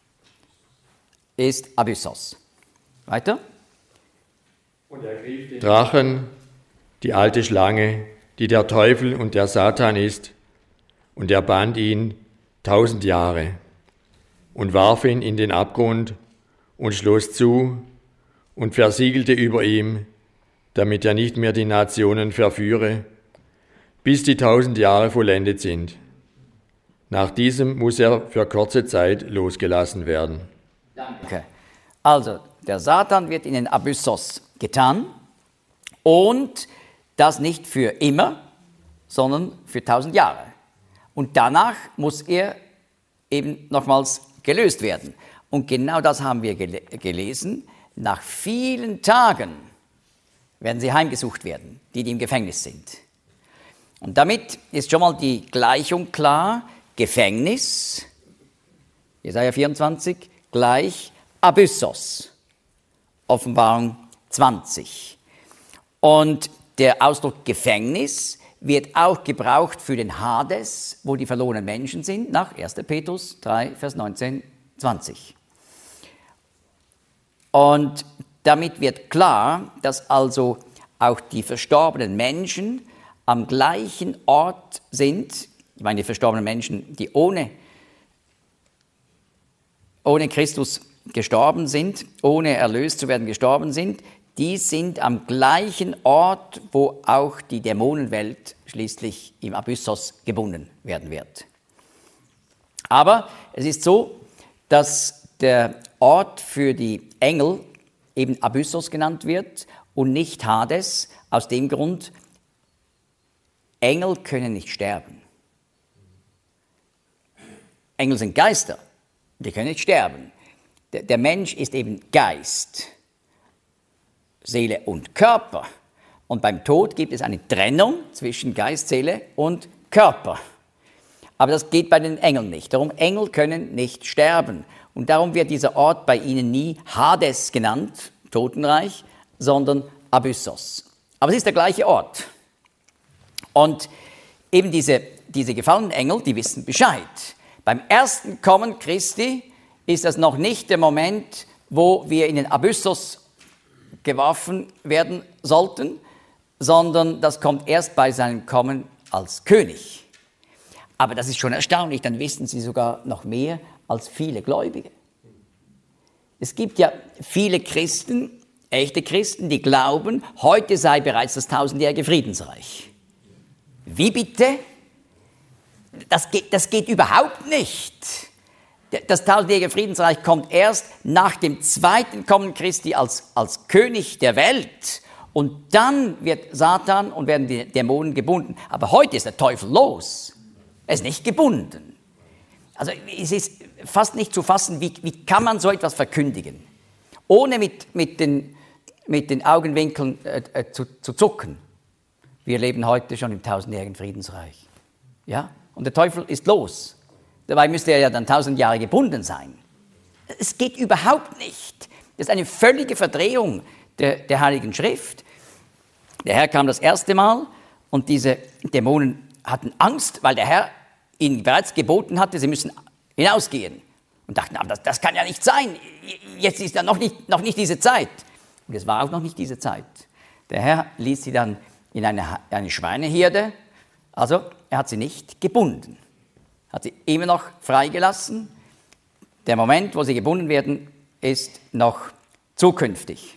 ist Abyssos. Weiter. Und er griff den Drachen, die alte Schlange, die der Teufel und der Satan ist, und er band ihn tausend Jahre und warf ihn in den Abgrund und schloss zu und versiegelte über ihm, damit er nicht mehr die Nationen verführe, bis die tausend Jahre vollendet sind. Nach diesem muss er für kurze Zeit losgelassen werden. Danke. Also, der Satan wird in den Abyssos getan und das nicht für immer, sondern für tausend Jahre. Und danach muss er eben nochmals gelöst werden. Und genau das haben wir gel- gelesen. Nach vielen Tagen werden sie heimgesucht werden, die, die im Gefängnis sind. Und damit ist schon mal die Gleichung klar. Gefängnis, Jesaja vierundzwanzig, gleich Abyssos, Offenbarung zwanzig. Und der Ausdruck Gefängnis wird auch gebraucht für den Hades, wo die verlorenen Menschen sind, nach erster Petrus drei, Vers neunzehn, zwanzig. Und damit wird klar, dass also auch die verstorbenen Menschen am gleichen Ort sind. Ich meine, die verstorbenen Menschen, die ohne, ohne Christus gestorben sind, ohne erlöst zu werden gestorben sind, die sind am gleichen Ort, wo auch die Dämonenwelt schließlich im Abyssos gebunden werden wird. Aber es ist so, dass der Ort für die Engel eben Abyssos genannt wird und nicht Hades, aus dem Grund, Engel können nicht sterben. Engel sind Geister, die können nicht sterben. Der, der Mensch ist eben Geist, Seele und Körper. Und beim Tod gibt es eine Trennung zwischen Geist, Seele und Körper. Aber das geht bei den Engeln nicht. Darum, Engel können nicht sterben. Und darum wird dieser Ort bei ihnen nie Hades genannt, Totenreich, sondern Abyssos. Aber es ist der gleiche Ort. Und eben diese, diese gefallenen Engel, die wissen Bescheid. Beim ersten Kommen Christi ist das noch nicht der Moment, wo wir in den Abyssos geworfen werden sollten, sondern das kommt erst bei seinem Kommen als König. Aber das ist schon erstaunlich, dann wissen sie sogar noch mehr als viele Gläubige. Es gibt ja viele Christen, echte Christen, die glauben, heute sei bereits das tausendjährige Friedensreich. Wie bitte? Das geht, das geht überhaupt nicht. Das tausendjährige Friedensreich kommt erst nach dem zweiten Kommen Christi als, als König der Welt. Und dann wird Satan und werden die Dämonen gebunden. Aber heute ist der Teufel los. Er ist nicht gebunden. Also es ist fast nicht zu fassen, wie, wie kann man so etwas verkündigen, ohne mit, mit, den, mit den Augenwinkeln äh, äh, zu, zu zucken. Wir leben heute schon im tausendjährigen Friedensreich. Ja? Und der Teufel ist los. Dabei müsste er ja dann tausend Jahre gebunden sein. Es geht überhaupt nicht. Das ist eine völlige Verdrehung der, der Heiligen Schrift. Der Herr kam das erste Mal und diese Dämonen hatten Angst, weil der Herr ihnen bereits geboten hatte, sie müssen hinausgehen. Und dachten, aber das, das kann ja nicht sein. Jetzt ist ja noch nicht, noch nicht diese Zeit. Und es war auch noch nicht diese Zeit. Der Herr ließ sie dann in eine, eine Schweineherde. Also er hat sie nicht gebunden. Hat sie immer noch freigelassen. Der Moment, wo sie gebunden werden, ist noch zukünftig.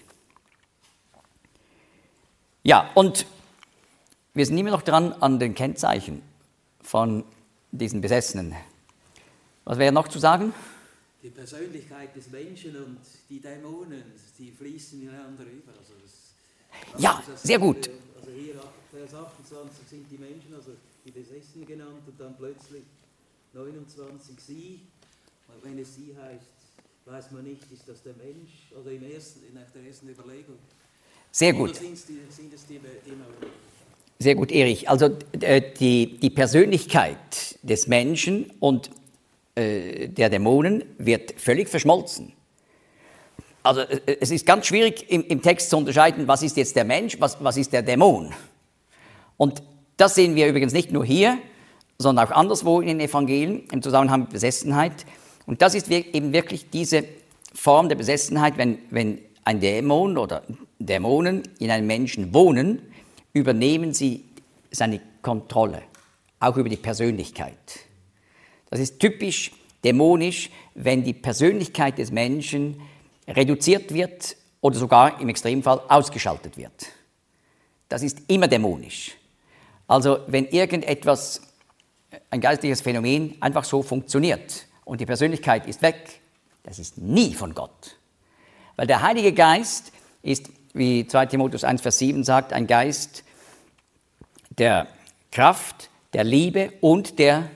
Ja, und wir sind immer noch dran an den Kennzeichen von diesen Besessenen. Was wäre noch zu sagen? Die die Persönlichkeit des Menschen und die Dämonen, die fließen ineinander über. Also das, ja, das sehr gut. Also hier Vers achtundzwanzig sind die Menschen, also die Besessenen genannt, und dann plötzlich neunundzwanzig sie. Und wenn es sie heißt, weiß man nicht, ist das der Mensch oder im ersten, nach der ersten Überlegung. Sehr gut. Oder sind es die, sind es die Dämonen? Sehr gut, Erich. Also äh, die, die Persönlichkeit des Menschen und äh, der Dämonen wird völlig verschmolzen. Also äh, es ist ganz schwierig im, im Text zu unterscheiden, was ist jetzt der Mensch, was, was ist der Dämon. Und das sehen wir übrigens nicht nur hier, sondern auch anderswo in den Evangelien im Zusammenhang mit Besessenheit. Und das ist eben wirklich diese Form der Besessenheit, wenn, wenn ein Dämon oder Dämonen in einem Menschen wohnen, übernehmen sie seine Kontrolle, auch über die Persönlichkeit. Das ist typisch dämonisch, wenn die Persönlichkeit des Menschen reduziert wird oder sogar im Extremfall ausgeschaltet wird. Das ist immer dämonisch. Also wenn irgendetwas, ein geistliches Phänomen einfach so funktioniert und die Persönlichkeit ist weg, das ist nie von Gott. Weil der Heilige Geist ist, wie zweiter Timotheus eins, Vers sieben sagt, ein Geist der Kraft, der Liebe und der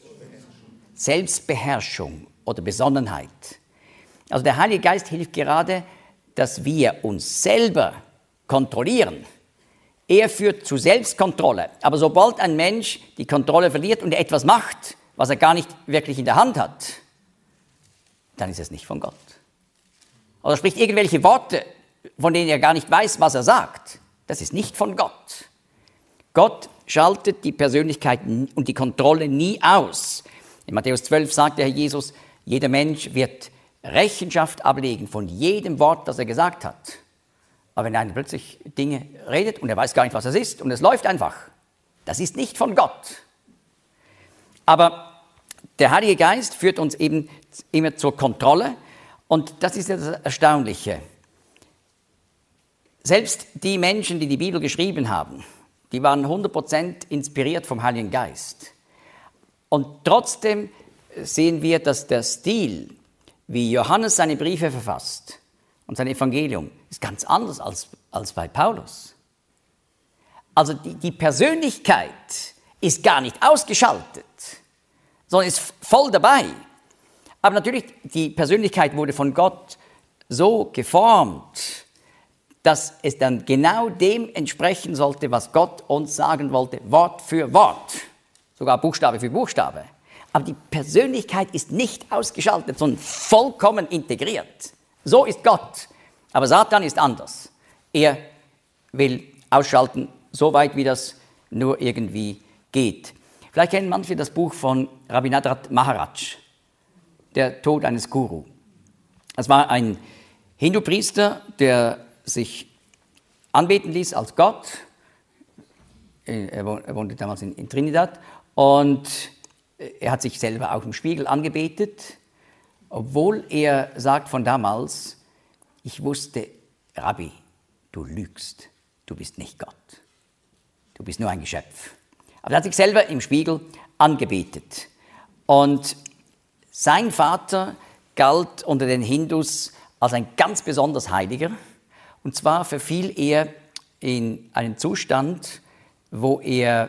Selbstbeherrschung oder Besonnenheit. Also der Heilige Geist hilft gerade, dass wir uns selber kontrollieren. Er führt zu Selbstkontrolle. Aber sobald ein Mensch die Kontrolle verliert und er etwas macht, was er gar nicht wirklich in der Hand hat, dann ist es nicht von Gott. Oder spricht irgendwelche Worte, von denen er gar nicht weiß, was er sagt. Das ist nicht von Gott. Gott schaltet die Persönlichkeit und die Kontrolle nie aus. In Matthäus zwölf sagt der Herr Jesus, jeder Mensch wird Rechenschaft ablegen von jedem Wort, das er gesagt hat. Aber wenn einer plötzlich Dinge redet und er weiß gar nicht, was es ist und es läuft einfach, das ist nicht von Gott. Aber der Heilige Geist führt uns eben immer zur Kontrolle und das ist das Erstaunliche. Selbst die Menschen, die die Bibel geschrieben haben, die waren hundert Prozent inspiriert vom Heiligen Geist. Und trotzdem sehen wir, dass der Stil, wie Johannes seine Briefe verfasst und sein Evangelium, ist ganz anders als, als bei Paulus. Also die, die Persönlichkeit ist gar nicht ausgeschaltet, sondern ist voll dabei. Aber natürlich, die Persönlichkeit wurde von Gott so geformt, dass es dann genau dem entsprechen sollte, was Gott uns sagen wollte, Wort für Wort, sogar Buchstabe für Buchstabe. Aber die Persönlichkeit ist nicht ausgeschaltet, sondern vollkommen integriert. So ist Gott. Aber Satan ist anders. Er will ausschalten, so weit wie das nur irgendwie geht. Vielleicht kennen manche das Buch von Rabindranath Maharaj, Der Tod eines Guru. Das war ein Hindu-Priester, der sich anbeten ließ als Gott. Er wohnte damals in Trinidad und er hat sich selber auch im Spiegel angebetet, obwohl er sagt von damals, ich wusste, Rabbi, du lügst, du bist nicht Gott, du bist nur ein Geschöpf. Aber er hat sich selber im Spiegel angebetet. Und sein Vater galt unter den Hindus als ein ganz besonders Heiliger. Und zwar verfiel er in einen Zustand, wo er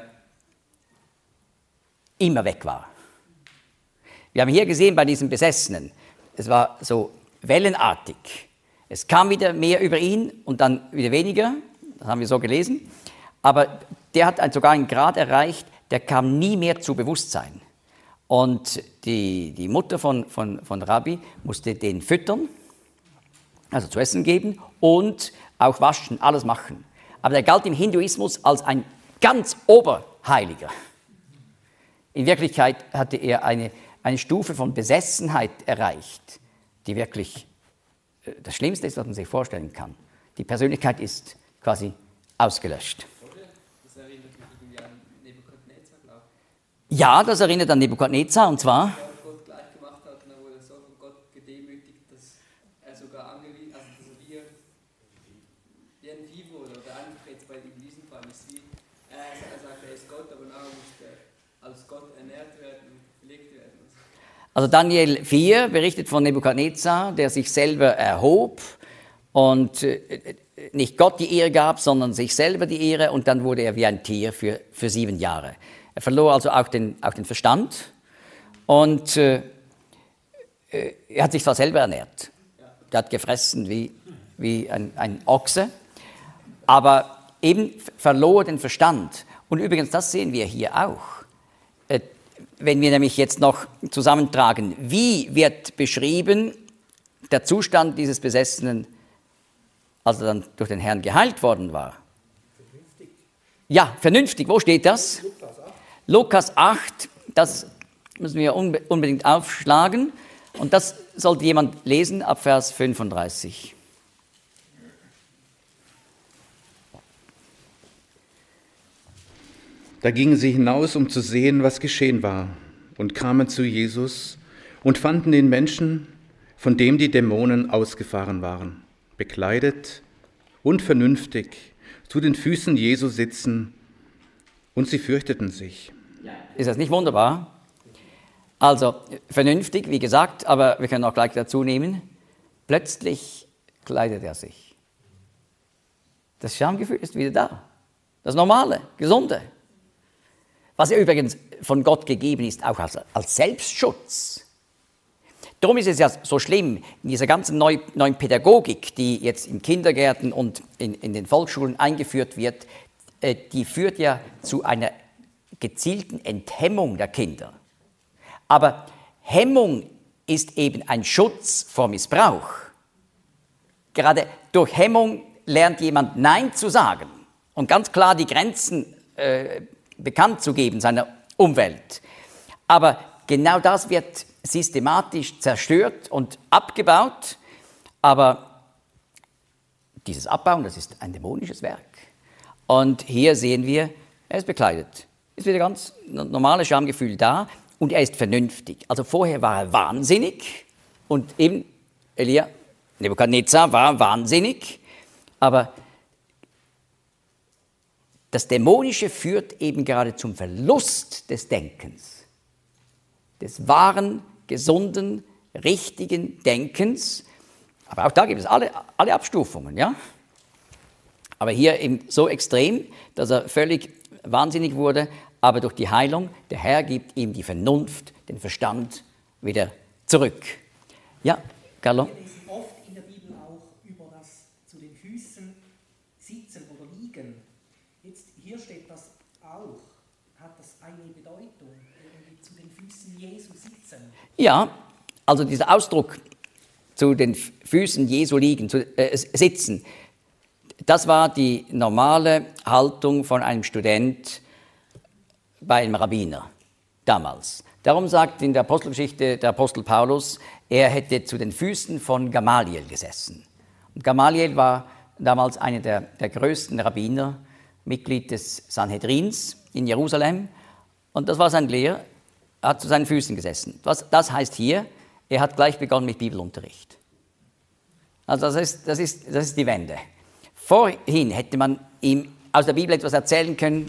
immer weg war. Wir haben hier gesehen bei diesen Besessenen, es war so wellenartig. Es kam wieder mehr über ihn und dann wieder weniger, das haben wir so gelesen. Aber der hat sogar einen Grad erreicht, der kam nie mehr zu Bewusstsein. Und die, die Mutter von, von, von Rabbi musste den füttern, also zu essen geben und auch waschen, alles machen. Aber der galt im Hinduismus als ein ganz Oberheiliger. In Wirklichkeit hatte er eine, eine Stufe von Besessenheit erreicht, die wirklich das Schlimmste ist, was man sich vorstellen kann. Die Persönlichkeit ist quasi ausgelöscht. Das erinnert mich irgendwie an Nebukadnezar, glaube ich. Ja, das erinnert an Nebukadnezar, und zwar... Ja, Gott gleich gemacht hat, und er wurde so von Gott gedemütigt, dass er sogar angewiesen, also dass er wie, wie ein Vieh wurde, oder einfach jetzt bei in diesem Fall ist wie, er, er sagt, er ist Gott, aber nachher muss er als Gott ernährt werden und gepflegt werden. Also Daniel vier berichtet von Nebukadnezar, der sich selber erhob und nicht Gott die Ehre gab, sondern sich selber die Ehre, und dann wurde er wie ein Tier für, für sieben Jahre. Er verlor also auch den, auch den Verstand und äh, er hat sich zwar selber ernährt. Er hat gefressen wie, wie ein, ein Ochse, aber eben verlor den Verstand. Und übrigens, das sehen wir hier auch. Äh, wenn wir nämlich jetzt noch zusammentragen, wie wird beschrieben der Zustand dieses Besessenen, als er dann durch den Herrn geheilt worden war? Vernünftig. Ja, vernünftig. Wo steht das? Lukas acht. Lukas acht, das müssen wir unbe- unbedingt aufschlagen. Und das sollte jemand lesen ab Vers fünfunddreißig. Da gingen sie hinaus, um zu sehen, was geschehen war, und kamen zu Jesus und fanden den Menschen, von dem die Dämonen ausgefahren waren, bekleidet und vernünftig, zu den Füßen Jesu sitzen, und sie fürchteten sich. Ist das nicht wunderbar? Also vernünftig, wie gesagt, aber wir können auch gleich dazu nehmen, plötzlich kleidet er sich. Das Schamgefühl ist wieder da. Das Normale, Gesunde. Was ja übrigens von Gott gegeben ist, auch als, als Selbstschutz. Darum ist es ja so schlimm, in dieser ganzen neu, neuen Pädagogik, die jetzt in Kindergärten und in, in den Volksschulen eingeführt wird, äh, die führt ja zu einer gezielten Enthemmung der Kinder. Aber Hemmung ist eben ein Schutz vor Missbrauch. Gerade durch Hemmung lernt jemand Nein zu sagen und ganz klar die Grenzen äh, bekannt zu geben seiner Umwelt. Aber genau das wird systematisch zerstört und abgebaut. Aber dieses Abbauen, das ist ein dämonisches Werk. Und hier sehen wir, er ist bekleidet. Ist wieder ganz normales Schamgefühl da. Und er ist vernünftig. Also vorher war er wahnsinnig und eben Elia, Nebukadnezar war wahnsinnig, aber das Dämonische führt eben gerade zum Verlust des Denkens, des wahren, gesunden, richtigen Denkens. Aber auch da gibt es alle, alle Abstufungen, ja. Aber hier eben so extrem, dass er völlig wahnsinnig wurde. Aber durch die Heilung, der Herr gibt ihm die Vernunft, den Verstand wieder zurück. Ja, Carlo? Wir lesen oft in der Bibel auch über das zu den Füßen sitzen oder liegen. Jetzt hier steht das auch. Hat das eine Bedeutung, irgendwie zu den Füßen Jesu sitzen? Ja, also dieser Ausdruck zu den Füßen Jesu liegen, zu, äh, sitzen, das war die normale Haltung von einem Student bei einem Rabbiner damals. Darum sagt in der Apostelgeschichte der Apostel Paulus, er hätte zu den Füßen von Gamaliel gesessen. Und Gamaliel war damals einer der, der größten Rabbiner, Mitglied des Sanhedrins in Jerusalem. Und das war sein Lehrer, er hat zu seinen Füßen gesessen. Was, das heißt hier, er hat gleich begonnen mit Bibelunterricht. Also das ist, das ist, das ist die Wende. Vorhin hätte man ihm aus der Bibel etwas erzählen können,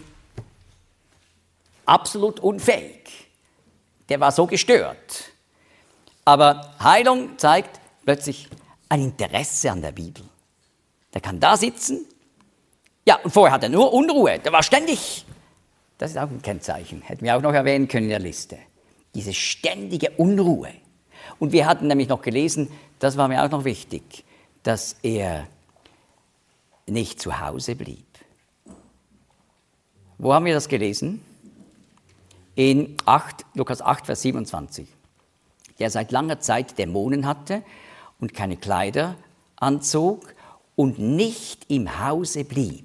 absolut unfähig. Der war so gestört. Aber Heilung zeigt plötzlich ein Interesse an der Bibel. Der kann da sitzen. Ja, und vorher hat er nur Unruhe. Der war ständig. Das ist auch ein Kennzeichen. Hätten wir auch noch erwähnen können in der Liste. Diese ständige Unruhe. Und wir hatten nämlich noch gelesen, das war mir auch noch wichtig, dass er nicht zu Hause blieb. Wo haben wir das gelesen? In acht, Lukas acht, Vers siebenundzwanzig. Der seit langer Zeit Dämonen hatte und keine Kleider anzog und nicht im Hause blieb.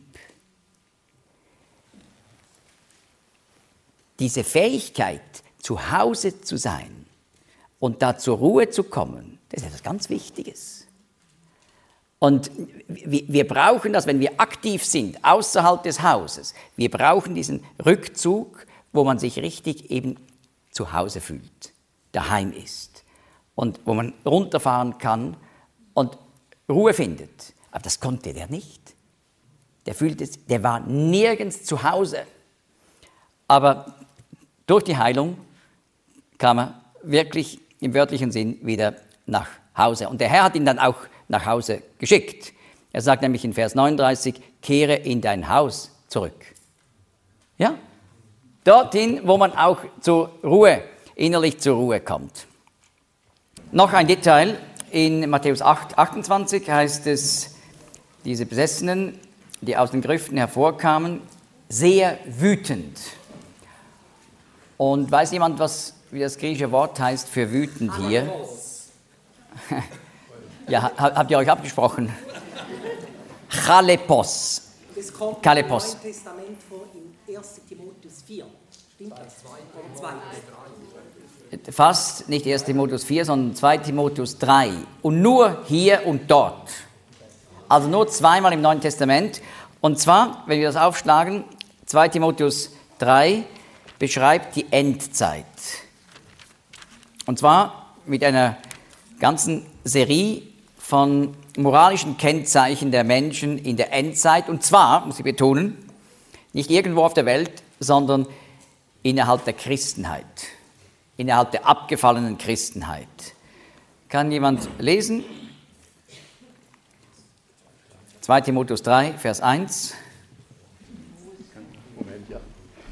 Diese Fähigkeit, zu Hause zu sein und da zur Ruhe zu kommen, das ist etwas ganz Wichtiges. Und wir brauchen das, wenn wir aktiv sind, außerhalb des Hauses. Wir brauchen diesen Rückzug, wo man sich richtig eben zu Hause fühlt, daheim ist und wo man runterfahren kann und Ruhe findet. Aber das konnte der nicht. Der fühlte es, der war nirgends zu Hause. Aber durch die Heilung kam er wirklich im wörtlichen Sinn wieder nach Hause. Und der Herr hat ihn dann auch nach Hause geschickt. Er sagt nämlich in Vers neununddreißig, kehre in dein Haus zurück. Ja? Dorthin, wo man auch zur Ruhe, innerlich zur Ruhe kommt. Noch ein Detail, in Matthäus acht, achtundzwanzig heißt es, diese Besessenen, die aus den Grüften hervorkamen, sehr wütend. Und weiß jemand, was, wie das griechische Wort heißt für wütend hier? Ja, habt ihr euch abgesprochen? Chalepos. Das kommt Chalepos. im Neuen Testament vor, in erster Timotheus vier. Stimmt das? Oder zwei? Fast nicht erster Timotheus vier, sondern zweiter Timotheus drei. Und nur hier und dort. Also nur zweimal im Neuen Testament. Und zwar, wenn wir das aufschlagen, zweiter Timotheus drei beschreibt die Endzeit. Und zwar mit einer ganzen Serie von moralischen Kennzeichen der Menschen in der Endzeit. Und zwar, muss ich betonen, nicht irgendwo auf der Welt, sondern innerhalb der Christenheit. Innerhalb der abgefallenen Christenheit. Kann jemand lesen? zweiter Timotheus drei, Vers eins. Moment, ja.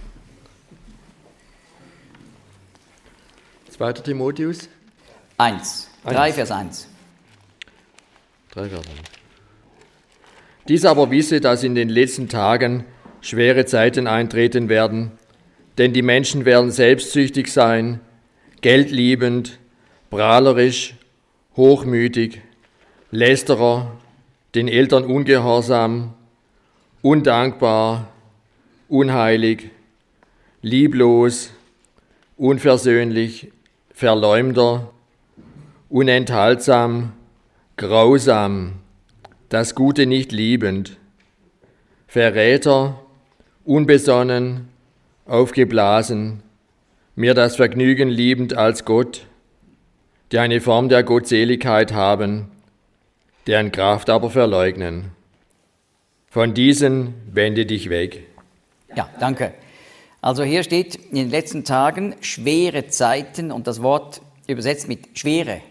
zweiter Timotheus eins. drei, Vers eins. drei Vers eins. Dies aber wisse, dass in den letzten Tagen schwere Zeiten eintreten werden, denn die Menschen werden selbstsüchtig sein, geldliebend, prahlerisch, hochmütig, Lästerer, den Eltern ungehorsam, undankbar, unheilig, lieblos, unversöhnlich, Verleumder, unenthaltsam, grausam, das Gute nicht liebend, Verräter, unbesonnen, aufgeblasen, mehr das Vergnügen liebend als Gott, die eine Form der Gottseligkeit haben, deren Kraft aber verleugnen. Von diesen wende dich weg. Ja, danke. Also hier steht in den letzten Tagen schwere Zeiten und das Wort übersetzt mit schwere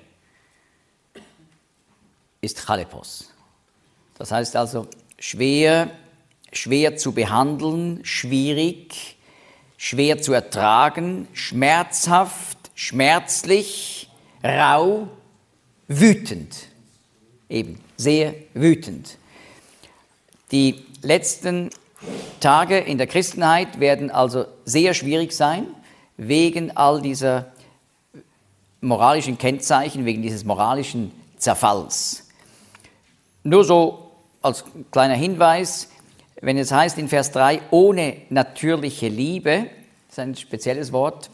ist Chalepos. Das heißt also schwer, schwer zu behandeln, schwierig, schwer zu ertragen, schmerzhaft, schmerzlich, rau, wütend. Eben, sehr wütend. Die letzten Tage in der Christenheit werden also sehr schwierig sein, wegen all dieser moralischen Kennzeichen, wegen dieses moralischen Zerfalls. Nur so als kleiner Hinweis, wenn es heißt in Vers drei, ohne natürliche Liebe, das ist ein spezielles Wort,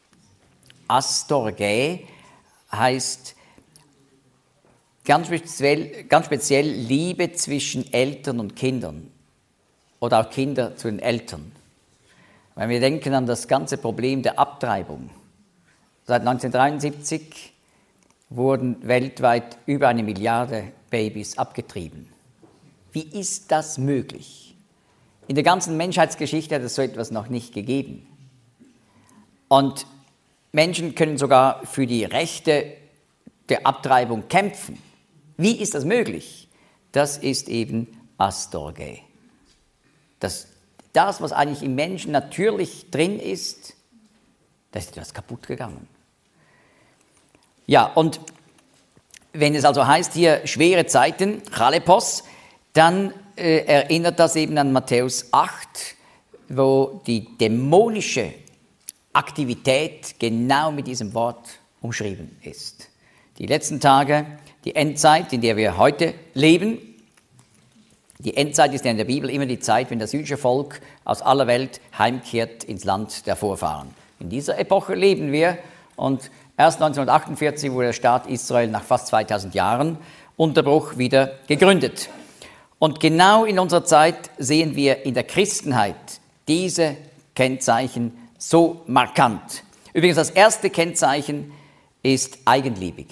astorgä heißt ganz speziell, ganz speziell Liebe zwischen Eltern und Kindern oder auch Kinder zu den Eltern. Wenn wir denken an das ganze Problem der Abtreibung. Seit neunzehnhundertdreiundsiebzig wurden weltweit über eine Milliarde Babys abgetrieben. Wie ist das möglich? In der ganzen Menschheitsgeschichte hat es so etwas noch nicht gegeben. Und Menschen können sogar für die Rechte der Abtreibung kämpfen. Wie ist das möglich? Das ist eben astorgä. Das, das, was eigentlich im Menschen natürlich drin ist, da ist etwas kaputt gegangen. Ja, und wenn es also heißt hier schwere Zeiten, Chalepos, dann äh, erinnert das eben an Matthäus acht, wo die dämonische Aktivität genau mit diesem Wort umschrieben ist. Die letzten Tage, die Endzeit, in der wir heute leben. Die Endzeit ist ja in der Bibel immer die Zeit, wenn das jüdische Volk aus aller Welt heimkehrt ins Land der Vorfahren. In dieser Epoche leben wir und erst neunzehnhundertachtundvierzig wurde der Staat Israel nach fast zweitausend Jahren Unterbruch wieder gegründet. Und genau in unserer Zeit sehen wir in der Christenheit diese Kennzeichen so markant. Übrigens, das erste Kennzeichen ist eigenliebig.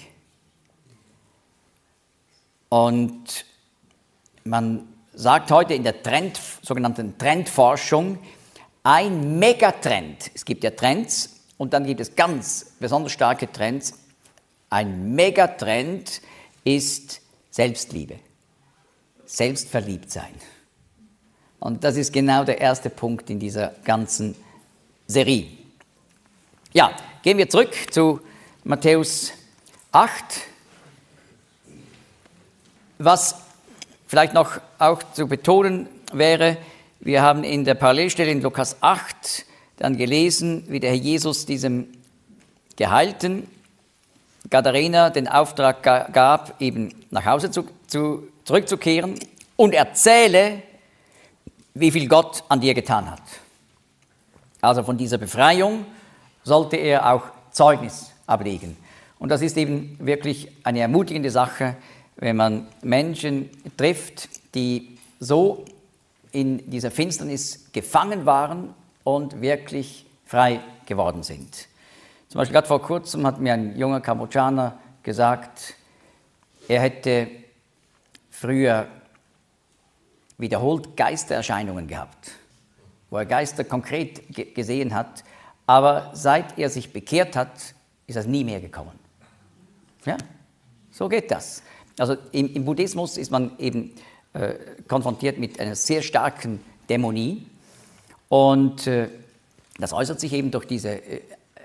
Und man sagt heute in der Trend, sogenannten Trendforschung, ein Megatrend, es gibt ja Trends und dann gibt es ganz besonders starke Trends, ein Megatrend ist Selbstliebe, Selbstverliebtsein. Und das ist genau der erste Punkt in dieser ganzen Serie. Ja, gehen wir zurück zu Matthäus acht. Was vielleicht noch auch zu betonen wäre, wir haben in der Parallelstelle in Lukas acht dann gelesen, wie der Herr Jesus diesem geheilten Gadarener den Auftrag gab, eben nach Hause zu, zu, zurückzukehren und erzähle, wie viel Gott an dir getan hat. Also von dieser Befreiung sollte er auch Zeugnis ablegen. Und das ist eben wirklich eine ermutigende Sache, wenn man Menschen trifft, die so in dieser Finsternis gefangen waren und wirklich frei geworden sind. Zum Beispiel gerade vor kurzem hat mir ein junger Kambodschaner gesagt, er hätte früher wiederholt Geistererscheinungen gehabt, wo er Geister konkret ge- gesehen hat, aber seit er sich bekehrt hat, ist das nie mehr gekommen. Ja, so geht das. Also im, im Buddhismus ist man eben äh, konfrontiert mit einer sehr starken Dämonie und äh, das äußert sich eben durch diese äh,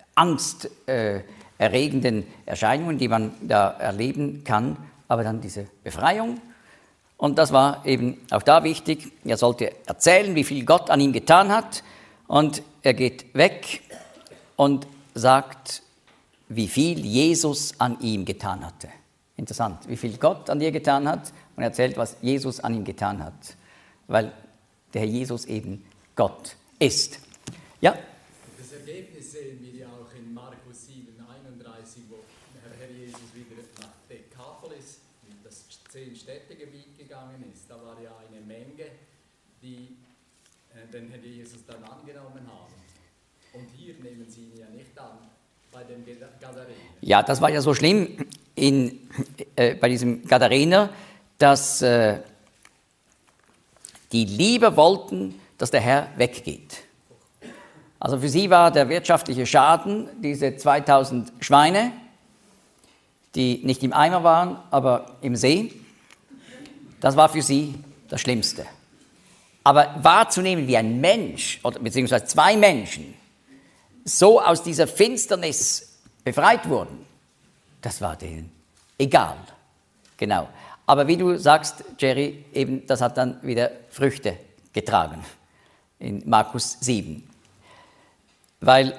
angsterregenden äh, Erscheinungen, die man da erleben kann, aber dann diese Befreiung. Und das war eben auch da wichtig. Er sollte erzählen, wie viel Gott an ihm getan hat. Und er geht weg und sagt, wie viel Jesus an ihm getan hatte. Interessant, wie viel Gott an dir getan hat und erzählt, was Jesus an ihm getan hat. Weil der Herr Jesus eben Gott ist. Ja? Das Ergebnis sehen wir ja auch in Markus sieben, einunddreißig, wo der Herr Jesus wieder nach Dekapolis, das Zehn-Städte-Gebiet gegangen ist. Da war ja eine Menge, die äh, den Herr Jesus dann angenommen haben. Und hier nehmen sie ihn ja nicht an, bei den Gadarenern. Ja, das war ja so schlimm in, äh, bei diesem Gadarener, dass äh, die lieber wollten, dass der Herr weggeht. Also für sie war der wirtschaftliche Schaden, diese zweitausend Schweine, die nicht im Eimer waren, aber im See, das war für sie das Schlimmste. Aber wahrzunehmen, wie ein Mensch, oder beziehungsweise zwei Menschen, so aus dieser Finsternis befreit wurden, das war denen egal. Genau. Aber wie du sagst, Jerry, eben, das hat dann wieder Früchte getragen in Markus sieben. Weil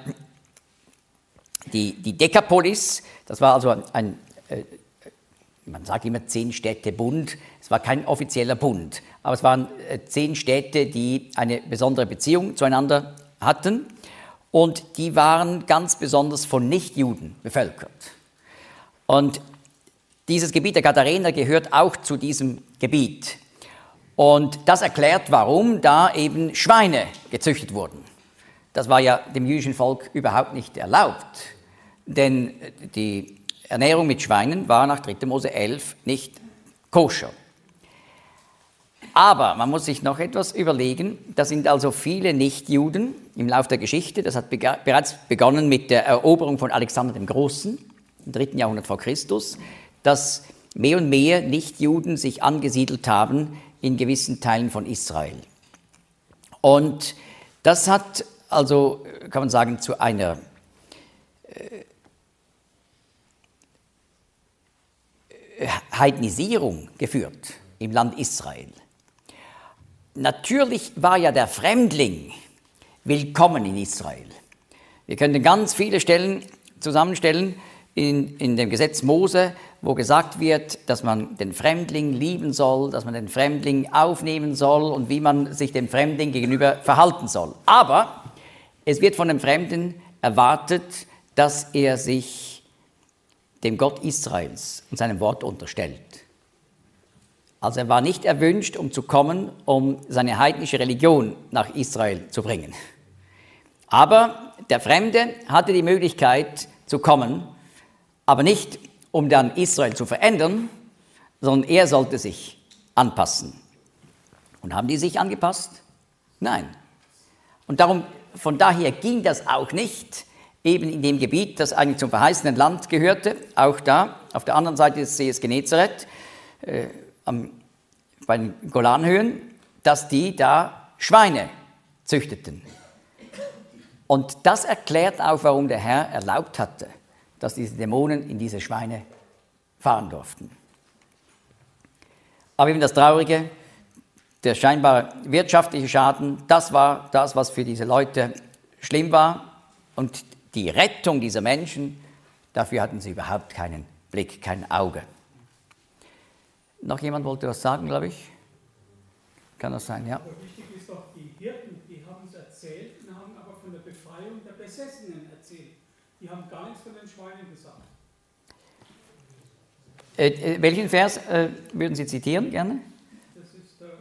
die, die Dekapolis, das war also ein, ein äh, man sagt immer Zehn-Städte-Bund, es war kein offizieller Bund, aber es waren äh, zehn Städte, die eine besondere Beziehung zueinander hatten und die waren ganz besonders von Nichtjuden bevölkert. Und dieses Gebiet der Gadarener gehört auch zu diesem Gebiet. Und das erklärt, warum da eben Schweine gezüchtet wurden. Das war ja dem jüdischen Volk überhaupt nicht erlaubt, denn die Ernährung mit Schweinen war nach dritter Mose elf nicht koscher. Aber man muss sich noch etwas überlegen, da sind also viele Nichtjuden im Laufe der Geschichte, das hat bega- bereits begonnen mit der Eroberung von Alexander dem Großen im dritten Jahrhundert vor Christus, dass mehr und mehr Nichtjuden sich angesiedelt haben in gewissen Teilen von Israel. Und das hat also, kann man sagen, zu einer äh, Heidnisierung geführt im Land Israel. Natürlich war ja der Fremdling willkommen in Israel. Wir können ganz viele Stellen zusammenstellen in, in dem Gesetz Mose, wo gesagt wird, dass man den Fremdling lieben soll, dass man den Fremdling aufnehmen soll und wie man sich dem Fremdling gegenüber verhalten soll. Aber es wird von dem Fremden erwartet, dass er sich dem Gott Israels und seinem Wort unterstellt. Also er war nicht erwünscht, um zu kommen, um seine heidnische Religion nach Israel zu bringen. Aber der Fremde hatte die Möglichkeit zu kommen, aber nicht, um dann Israel zu verändern, sondern er sollte sich anpassen. Und haben die sich angepasst? Nein. Und darum, von daher ging das auch nicht, eben in dem Gebiet, das eigentlich zum verheißenen Land gehörte, auch da, auf der anderen Seite des Sees Genezareth, äh, am, bei den Golanhöhen, dass die da Schweine züchteten. Und das erklärt auch, warum der Herr erlaubt hatte, dass diese Dämonen in diese Schweine fahren durften. Aber eben das Traurige, der scheinbar wirtschaftliche Schaden, das war das, was für diese Leute schlimm war. Und die Rettung dieser Menschen, dafür hatten sie überhaupt keinen Blick, kein Auge. Noch jemand wollte was sagen, glaube ich? Kann das sein, ja? Aber wichtig ist doch, die Hirten, die haben es erzählt und haben aber von der Befreiung der Besessenen erzählt. Die haben gar nichts von den Schweinen gesagt. Äh, äh, welchen Vers äh, würden Sie zitieren, gerne? Das ist der...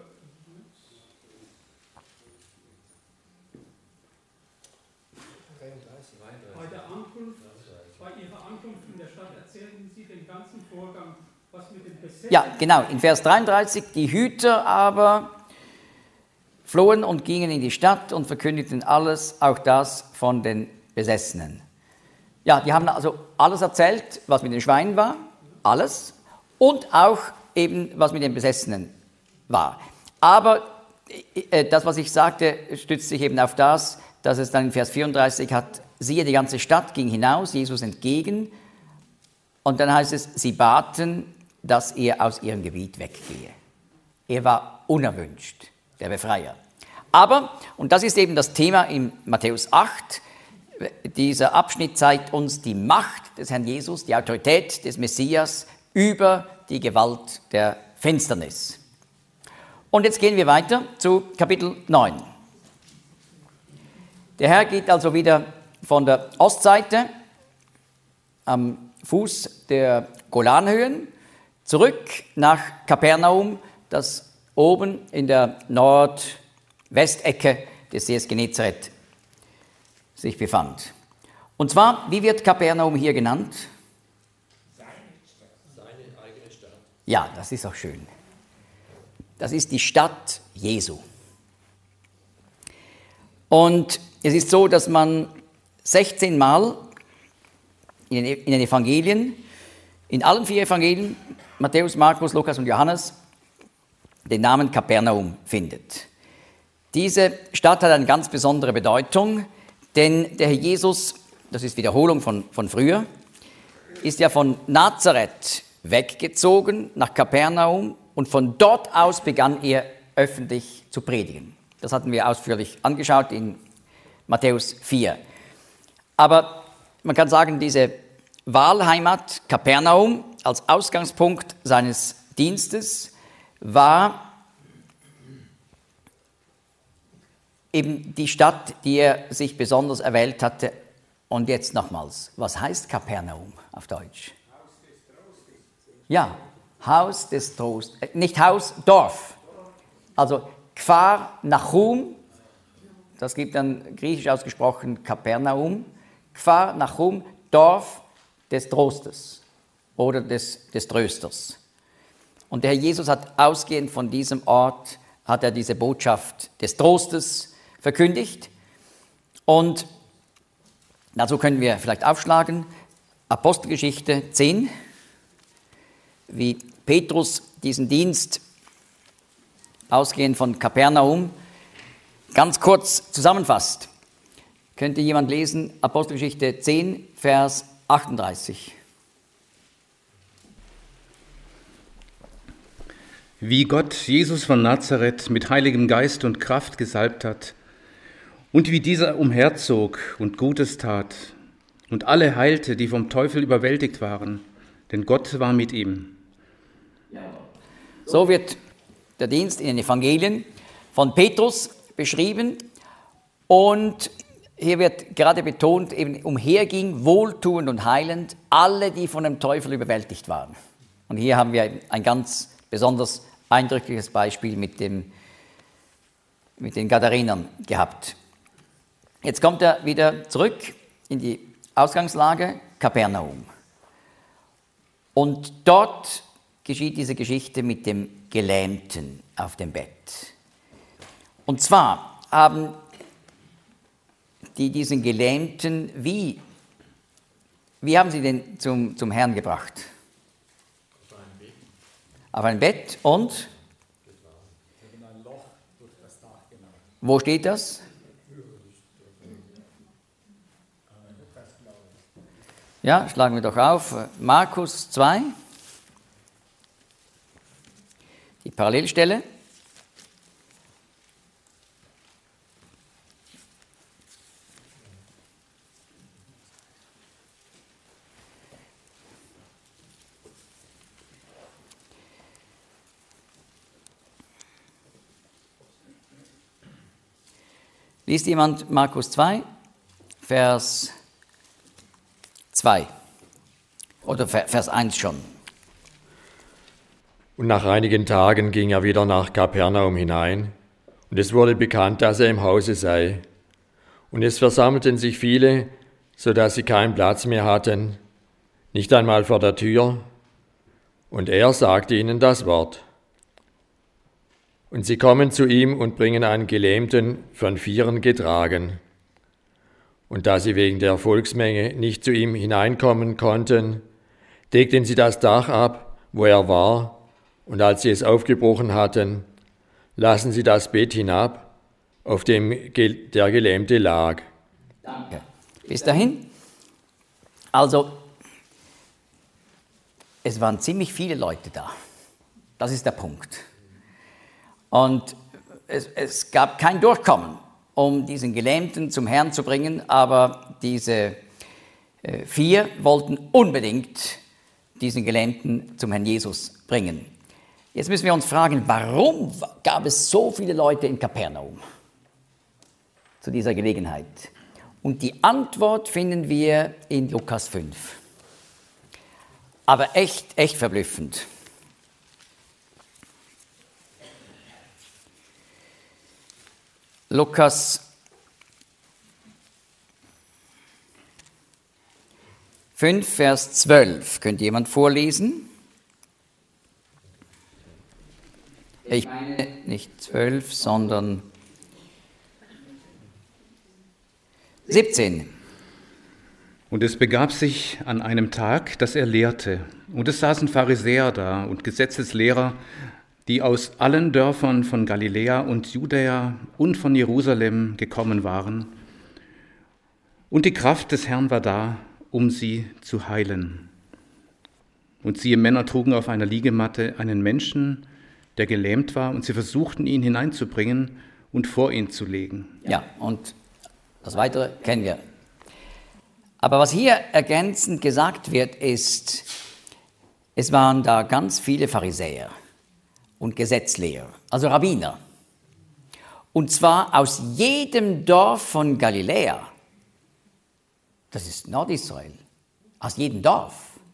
Bei der Ankunft, bei ihrer Ankunft in der Stadt erzählten sie den ganzen Vorgang, was mit den Besessenen... Ja, genau, in Vers dreiunddreißig, die Hüter aber flohen und gingen in die Stadt und verkündigten alles, auch das von den Besessenen. Ja, die haben also alles erzählt, was mit den Schweinen war, alles, und auch eben, was mit den Besessenen war. Aber äh, das, was ich sagte, stützt sich eben auf das, dass es dann in Vers vierunddreißig hat, siehe, die ganze Stadt ging hinaus, Jesus entgegen, und dann heißt es, sie baten, dass er aus ihrem Gebiet weggehe. Er war unerwünscht, der Befreier. Aber, und das ist eben das Thema in Matthäus acht, dieser Abschnitt zeigt uns die Macht des Herrn Jesus, die Autorität des Messias über die Gewalt der Finsternis. Und jetzt gehen wir weiter zu Kapitel neun. Der Herr geht also wieder von der Ostseite am Fuß der Golanhöhen zurück nach Kapernaum, das oben in der Nordwestecke des Sees Genezareth sich befand. Und zwar, wie wird Kapernaum hier genannt? Seine eigene Stadt. Ja, das ist auch schön. Das ist die Stadt Jesu. Und es ist so, dass man sechzehn Mal in den Evangelien, in allen vier Evangelien, Matthäus, Markus, Lukas und Johannes, den Namen Kapernaum findet. Diese Stadt hat eine ganz besondere Bedeutung, denn der Herr Jesus, das ist Wiederholung von, von früher, ist ja von Nazareth weggezogen nach Kapernaum und von dort aus begann er öffentlich zu predigen. Das hatten wir ausführlich angeschaut in Matthäus vier. Aber man kann sagen, diese Wahlheimat Kapernaum als Ausgangspunkt seines Dienstes war eben die Stadt, die er sich besonders erwählt hatte. Und jetzt nochmals, was heißt Kapernaum auf Deutsch? Haus des Trostes. Ja, Haus des Trostes. Nicht Haus, Dorf. Also Kfar Nachum, das gibt dann griechisch ausgesprochen Kapernaum. Kfar Nachum, Dorf des Trostes oder des, des Trösters. Und der Herr Jesus hat ausgehend von diesem Ort, hat er diese Botschaft des Trostes verkündigt. Und dazu können wir vielleicht aufschlagen, Apostelgeschichte zehn, wie Petrus diesen Dienst ausgehend von Kapernaum ganz kurz zusammenfasst. Könnte jemand lesen, Apostelgeschichte zehn, Vers achtunddreißig. Wie Gott Jesus von Nazareth mit heiligem Geist und Kraft gesalbt hat und wie dieser umherzog und Gutes tat und alle heilte, die vom Teufel überwältigt waren, denn Gott war mit ihm. So wird der Dienst in den Evangelien von Petrus beschrieben und hier wird gerade betont, eben umherging, wohltuend und heilend, alle, die von dem Teufel überwältigt waren. Und hier haben wir ein ganz besonders eindrückliches Beispiel mit, dem, mit den Gadarenern gehabt. Jetzt kommt er wieder zurück in die Ausgangslage Kapernaum. Und dort geschieht diese Geschichte mit dem Gelähmten auf dem Bett. Und zwar haben die diesen Gelähmten wie wie haben Sie den zum, zum Herrn gebracht? Auf ein Bett. Auf ein Bett und? Sie haben ein Loch durch das Dach gemacht. Wo steht das? Ja, schlagen wir doch auf. Markus zwei. Die Parallelstelle. Liest jemand Markus zwei, Vers zwei oder Vers eins schon? Und nach einigen Tagen ging er wieder nach Kapernaum hinein, und es wurde bekannt, dass er im Hause sei. Und es versammelten sich viele, so dass sie keinen Platz mehr hatten, nicht einmal vor der Tür, und er sagte ihnen das Wort. Und sie kommen zu ihm und bringen einen Gelähmten von Vieren getragen. Und da sie wegen der Volksmenge nicht zu ihm hineinkommen konnten, deckten sie das Dach ab, wo er war, und als sie es aufgebrochen hatten, lassen sie das Bett hinab, auf dem der Gelähmte lag. Danke. Bis dahin. Also, es waren ziemlich viele Leute da. Das ist der Punkt. Und es, es gab kein Durchkommen, um diesen Gelähmten zum Herrn zu bringen, aber diese äh, vier wollten unbedingt diesen Gelähmten zum Herrn Jesus bringen. Jetzt müssen wir uns fragen, warum gab es so viele Leute in Kapernaum zu dieser Gelegenheit? Und die Antwort finden wir in Lukas fünf. Aber echt, echt verblüffend. Lukas fünf, Vers zwölf. Könnte jemand vorlesen? Ich meine nicht zwölf, sondern siebzehn. Und es begab sich an einem Tag, dass er lehrte. Und es saßen Pharisäer da und Gesetzeslehrer, die aus allen Dörfern von Galiläa und Judäa und von Jerusalem gekommen waren. Und die Kraft des Herrn war da, um sie zu heilen. Und siehe, Männer trugen auf einer Liegematte einen Menschen, der gelähmt war, und sie versuchten, ihn hineinzubringen und vor ihn zu legen. Ja, und das Weitere kennen wir. Aber was hier ergänzend gesagt wird, ist, es waren da ganz viele Pharisäer und Gesetzlehrer, also Rabbiner. Und zwar aus jedem Dorf von Galiläa. Das ist Nordisrael. Aus jedem Dorf.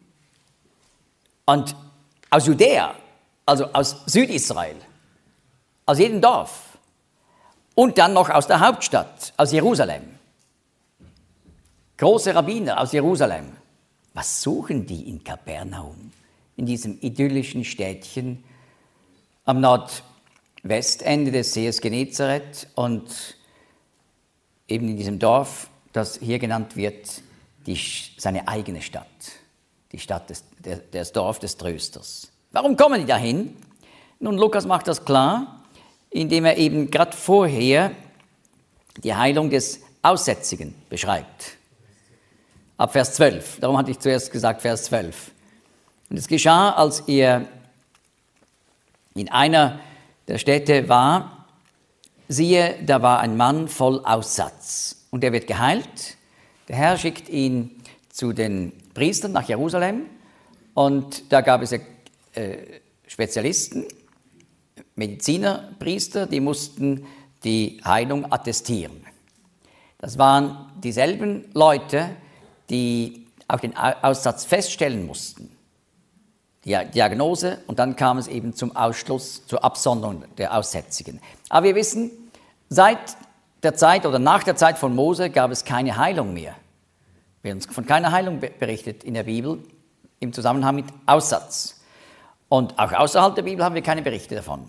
Und aus Judäa, also aus Südisrael. Aus jedem Dorf. Und dann noch aus der Hauptstadt, aus Jerusalem. Große Rabbiner aus Jerusalem. Was suchen die in Kapernaum, in diesem idyllischen Städtchen am Nordwestende des Sees Genezareth und eben in diesem Dorf, das hier genannt wird, die, seine eigene Stadt, die Stadt des, der, das Dorf des Trösters. Warum kommen die dahin? Nun, Lukas macht das klar, indem er eben gerade vorher die Heilung des Aussätzigen beschreibt. Ab Vers zwölf, darum hatte ich zuerst gesagt Vers zwölf. Und es geschah, als er in einer der Städte war, siehe, da war ein Mann voll Aussatz und er wird geheilt. Der Herr schickt ihn zu den Priestern nach Jerusalem und da gab es äh, Spezialisten, Mediziner, Priester, die mussten die Heilung attestieren. Das waren dieselben Leute, die auch den Aussatz feststellen mussten. Die Diagnose und dann kam es eben zum Ausschluss, zur Absonderung der Aussätzigen. Aber wir wissen, seit der Zeit oder nach der Zeit von Mose gab es keine Heilung mehr. Wir haben uns von keiner Heilung berichtet in der Bibel im Zusammenhang mit Aussatz. Und auch außerhalb der Bibel haben wir keine Berichte davon.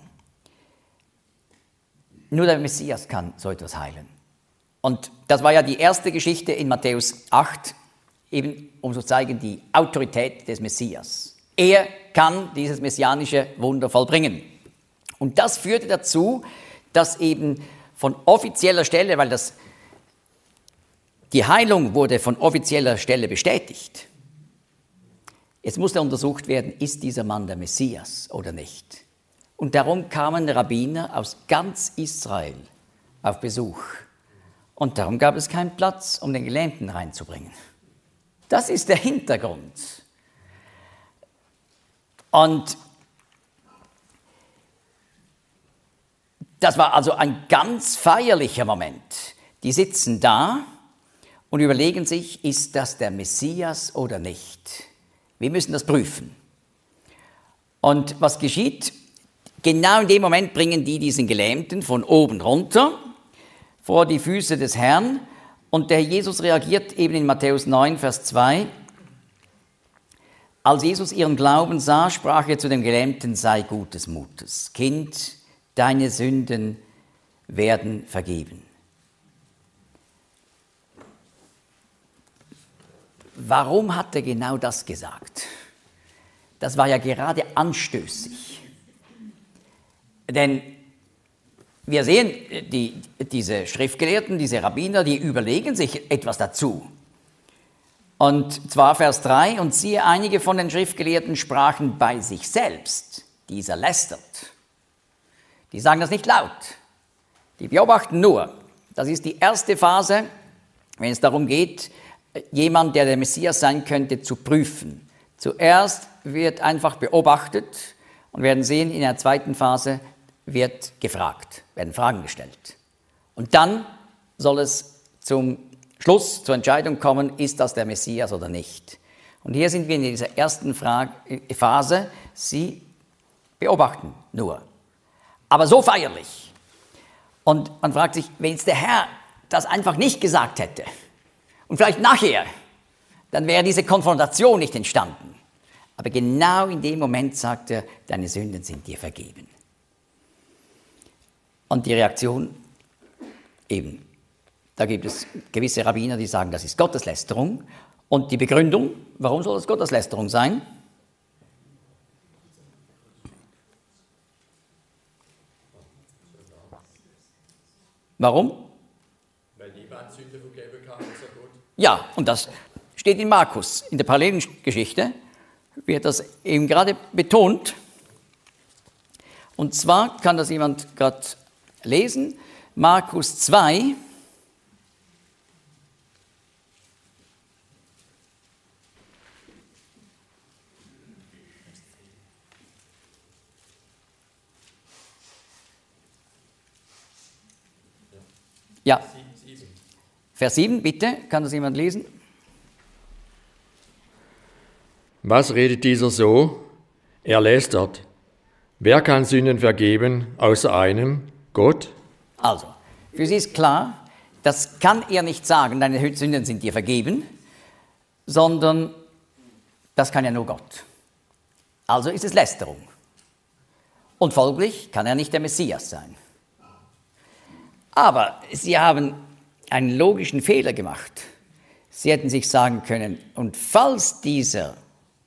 Nur der Messias kann so etwas heilen. Und das war ja die erste Geschichte in Matthäus acht, eben um zu zeigen die Autorität des Messias. Er kann dieses messianische Wunder vollbringen. Und das führte dazu, dass eben von offizieller Stelle, weil das, die Heilung wurde von offizieller Stelle bestätigt. Jetzt musste untersucht werden, ist dieser Mann der Messias oder nicht. Und darum kamen Rabbiner aus ganz Israel auf Besuch. Und darum gab es keinen Platz, um den Gelähmten reinzubringen. Das ist der Hintergrund. Und das war also ein ganz feierlicher Moment. Die sitzen da und überlegen sich, ist das der Messias oder nicht? Wir müssen das prüfen. Und was geschieht? Genau in dem Moment bringen die diesen Gelähmten von oben runter vor die Füße des Herrn. Und der Jesus reagiert eben in Matthäus neun, Vers zwei. Als Jesus ihren Glauben sah, sprach er zu dem Gelähmten, sei gutes Mutes. Kind, deine Sünden werden vergeben. Warum hat er genau das gesagt? Das war ja gerade anstößig. Denn wir sehen, die, diese Schriftgelehrten, diese Rabbiner, die überlegen sich etwas dazu. Und zwar Vers drei, und siehe, einige von den Schriftgelehrten sprachen bei sich selbst, dieser lästert. Die sagen das nicht laut, die beobachten nur. Das ist die erste Phase, wenn es darum geht, jemand, der der Messias sein könnte, zu prüfen. Zuerst wird einfach beobachtet und wir werden sehen, in der zweiten Phase wird gefragt, werden Fragen gestellt. Und dann soll es zum Schluss, zur Entscheidung kommen, ist das der Messias oder nicht. Und hier sind wir in dieser ersten Frage, Phase, sie beobachten nur. Aber so feierlich. Und man fragt sich, wenn jetzt der Herr das einfach nicht gesagt hätte und vielleicht nachher, dann wäre diese Konfrontation nicht entstanden. Aber genau in dem Moment sagt er, deine Sünden sind dir vergeben. Und die Reaktion, eben, da gibt es gewisse Rabbiner, die sagen, das ist Gotteslästerung. Und die Begründung, warum soll das Gotteslästerung sein? Warum? Weil niemand Sünde vergeben kann, außer Gott. Ja, und das steht in Markus. In der Parallelengeschichte wird das eben gerade betont. Und zwar kann das jemand gerade lesen. Markus zwei. Ja, Vers sieben, bitte, kann das jemand lesen? Was redet dieser so? Er lästert. Wer kann Sünden vergeben, außer einem, Gott? Also, für sie ist klar, das kann er nicht sagen, deine Sünden sind dir vergeben, sondern das kann ja nur Gott. Also ist es Lästerung. Und folglich kann er nicht der Messias sein. Aber sie haben einen logischen Fehler gemacht. Sie hätten sich sagen können, und falls dieser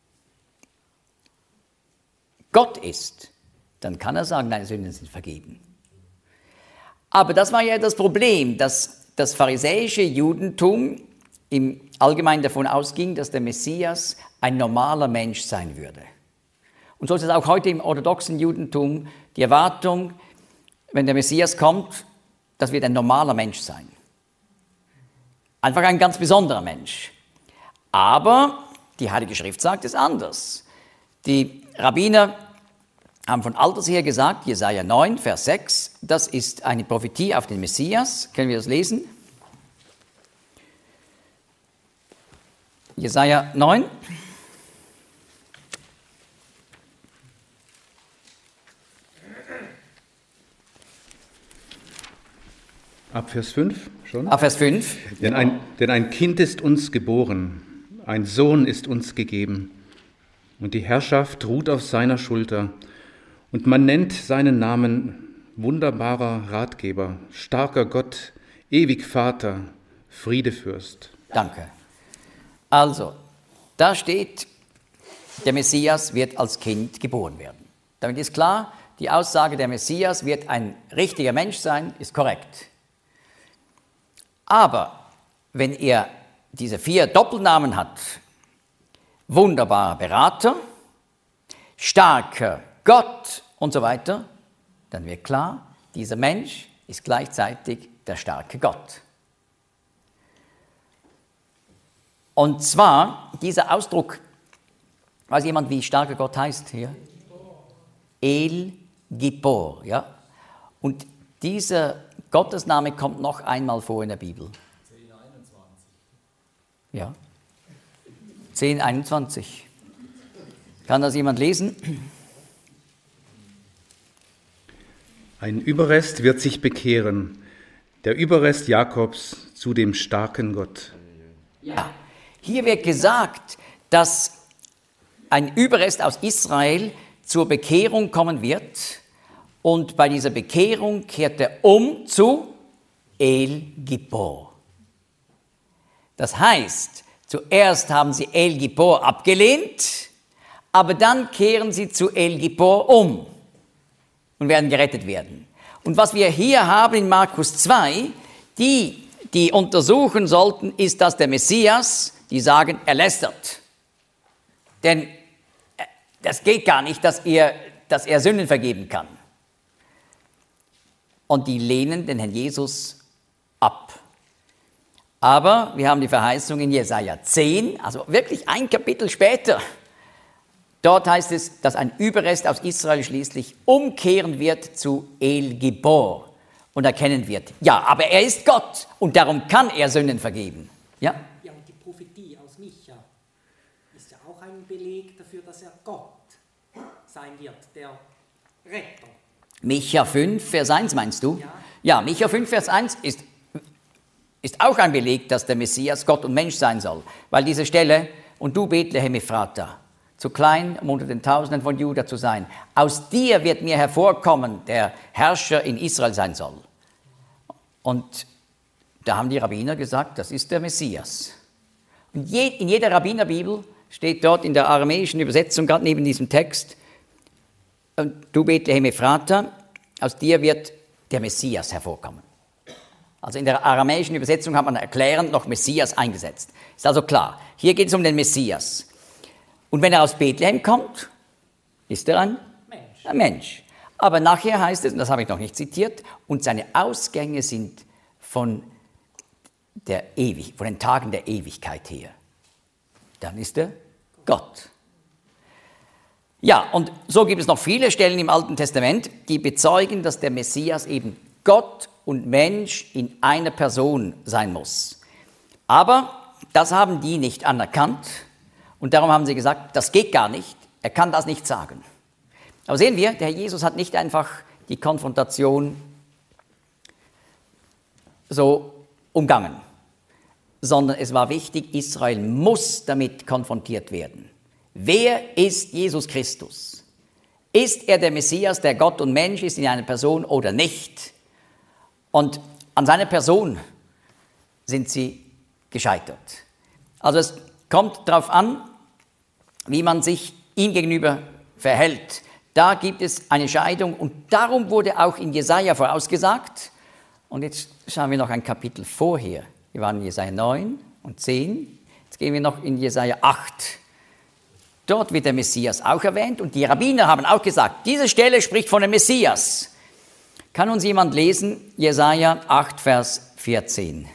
Gott ist, dann kann er sagen, deine Sünden sind vergeben. Aber das war ja das Problem, dass das pharisäische Judentum im Allgemeinen davon ausging, dass der Messias ein normaler Mensch sein würde. Und so ist es auch heute im orthodoxen Judentum die Erwartung, wenn der Messias kommt, das wird ein normaler Mensch sein. Einfach ein ganz besonderer Mensch. Aber die Heilige Schrift sagt es anders. Die Rabbiner haben von alters her gesagt, Jesaja neun, Vers sechs, das ist eine Prophetie auf den Messias. Können wir das lesen? Jesaja neun. Ab Vers fünf schon? Ab Vers fünf. Denn ein, denn ein Kind ist uns geboren, ein Sohn ist uns gegeben, und die Herrschaft ruht auf seiner Schulter. Und man nennt seinen Namen wunderbarer Ratgeber, starker Gott, ewig Vater, Friedefürst. Danke. Also, da steht, der Messias wird als Kind geboren werden. Damit ist klar, die Aussage, der Messias wird ein richtiger Mensch sein, ist korrekt. Aber wenn er diese vier Doppelnamen hat, wunderbarer Berater, starker Gott und so weiter, dann wird klar, dieser Mensch ist gleichzeitig der starke Gott. Und zwar dieser Ausdruck, weiß jemand, wie starker Gott heißt hier? El Gibor, ja. Und dieser Gottesname kommt noch einmal vor in der Bibel. zehn einundzwanzig. Ja. zehn einundzwanzig. Kann das jemand lesen? Ein Überrest wird sich bekehren, der Überrest Jakobs zu dem starken Gott. Ja, hier wird gesagt, dass ein Überrest aus Israel zur Bekehrung kommen wird und bei dieser Bekehrung kehrt er um zu El Gibor. Das heißt, zuerst haben sie El Gibor abgelehnt, aber dann kehren sie zu El Gibor um und werden gerettet werden. Und was wir hier haben in Markus zwei, die, die untersuchen sollten, ist, dass der Messias, die sagen, er lästert. Denn das geht gar nicht, dass er, dass er Sünden vergeben kann. Und die lehnen den Herrn Jesus ab. Aber wir haben die Verheißung in Jesaja zehn, also wirklich ein Kapitel später. Dort heißt es, dass ein Überrest aus Israel schließlich umkehren wird zu El Gibor und erkennen wird, ja, aber er ist Gott und darum kann er Sünden vergeben. Ja? Ja, und die Prophetie aus Micha ist ja auch ein Beleg dafür, dass er Gott sein wird, der Retter. Micha fünf, Vers eins meinst du? Ja. Ja, Micha fünf, Vers eins ist, ist auch ein Beleg, dass der Messias Gott und Mensch sein soll. Weil diese Stelle, und du Bethlehem Ephrata, zu klein, um unter den Tausenden von Juda zu sein, aus dir wird mir hervorkommen, der Herrscher in Israel sein soll. Und da haben die Rabbiner gesagt, das ist der Messias. Und je, in jeder Rabbinerbibel steht dort in der aramäischen Übersetzung, gerade neben diesem Text, und du Bethlehem Ephrata, aus dir wird der Messias hervorkommen. Also in der aramäischen Übersetzung hat man erklärend noch Messias eingesetzt. Ist also klar, hier geht es um den Messias. Und wenn er aus Bethlehem kommt, ist er ein Mensch. ein Mensch. Aber nachher heißt es, und das habe ich noch nicht zitiert, und seine Ausgänge sind von, der Ewig, von den Tagen der Ewigkeit her. Dann ist er Gott. Ja, und so gibt es noch viele Stellen im Alten Testament, die bezeugen, dass der Messias eben Gott und Mensch in einer Person sein muss. Aber das haben die nicht anerkannt und darum haben sie gesagt, das geht gar nicht, er kann das nicht sagen. Aber sehen wir, der Herr Jesus hat nicht einfach die Konfrontation so umgangen, sondern es war wichtig, Israel muss damit konfrontiert werden. Wer ist Jesus Christus? Ist er der Messias, der Gott und Mensch ist in einer Person oder nicht? Und an seiner Person sind sie gescheitert. Also es kommt darauf an, wie man sich ihm gegenüber verhält. Da gibt es eine Scheidung und darum wurde auch in Jesaja vorausgesagt. Und jetzt schauen wir noch ein Kapitel vorher. Wir waren in Jesaja neun und zehn. Jetzt gehen wir noch in Jesaja acht. Dort wird der Messias auch erwähnt und die Rabbiner haben auch gesagt, diese Stelle spricht von dem Messias. Kann uns jemand lesen? Jesaja acht, Vers vierzehn.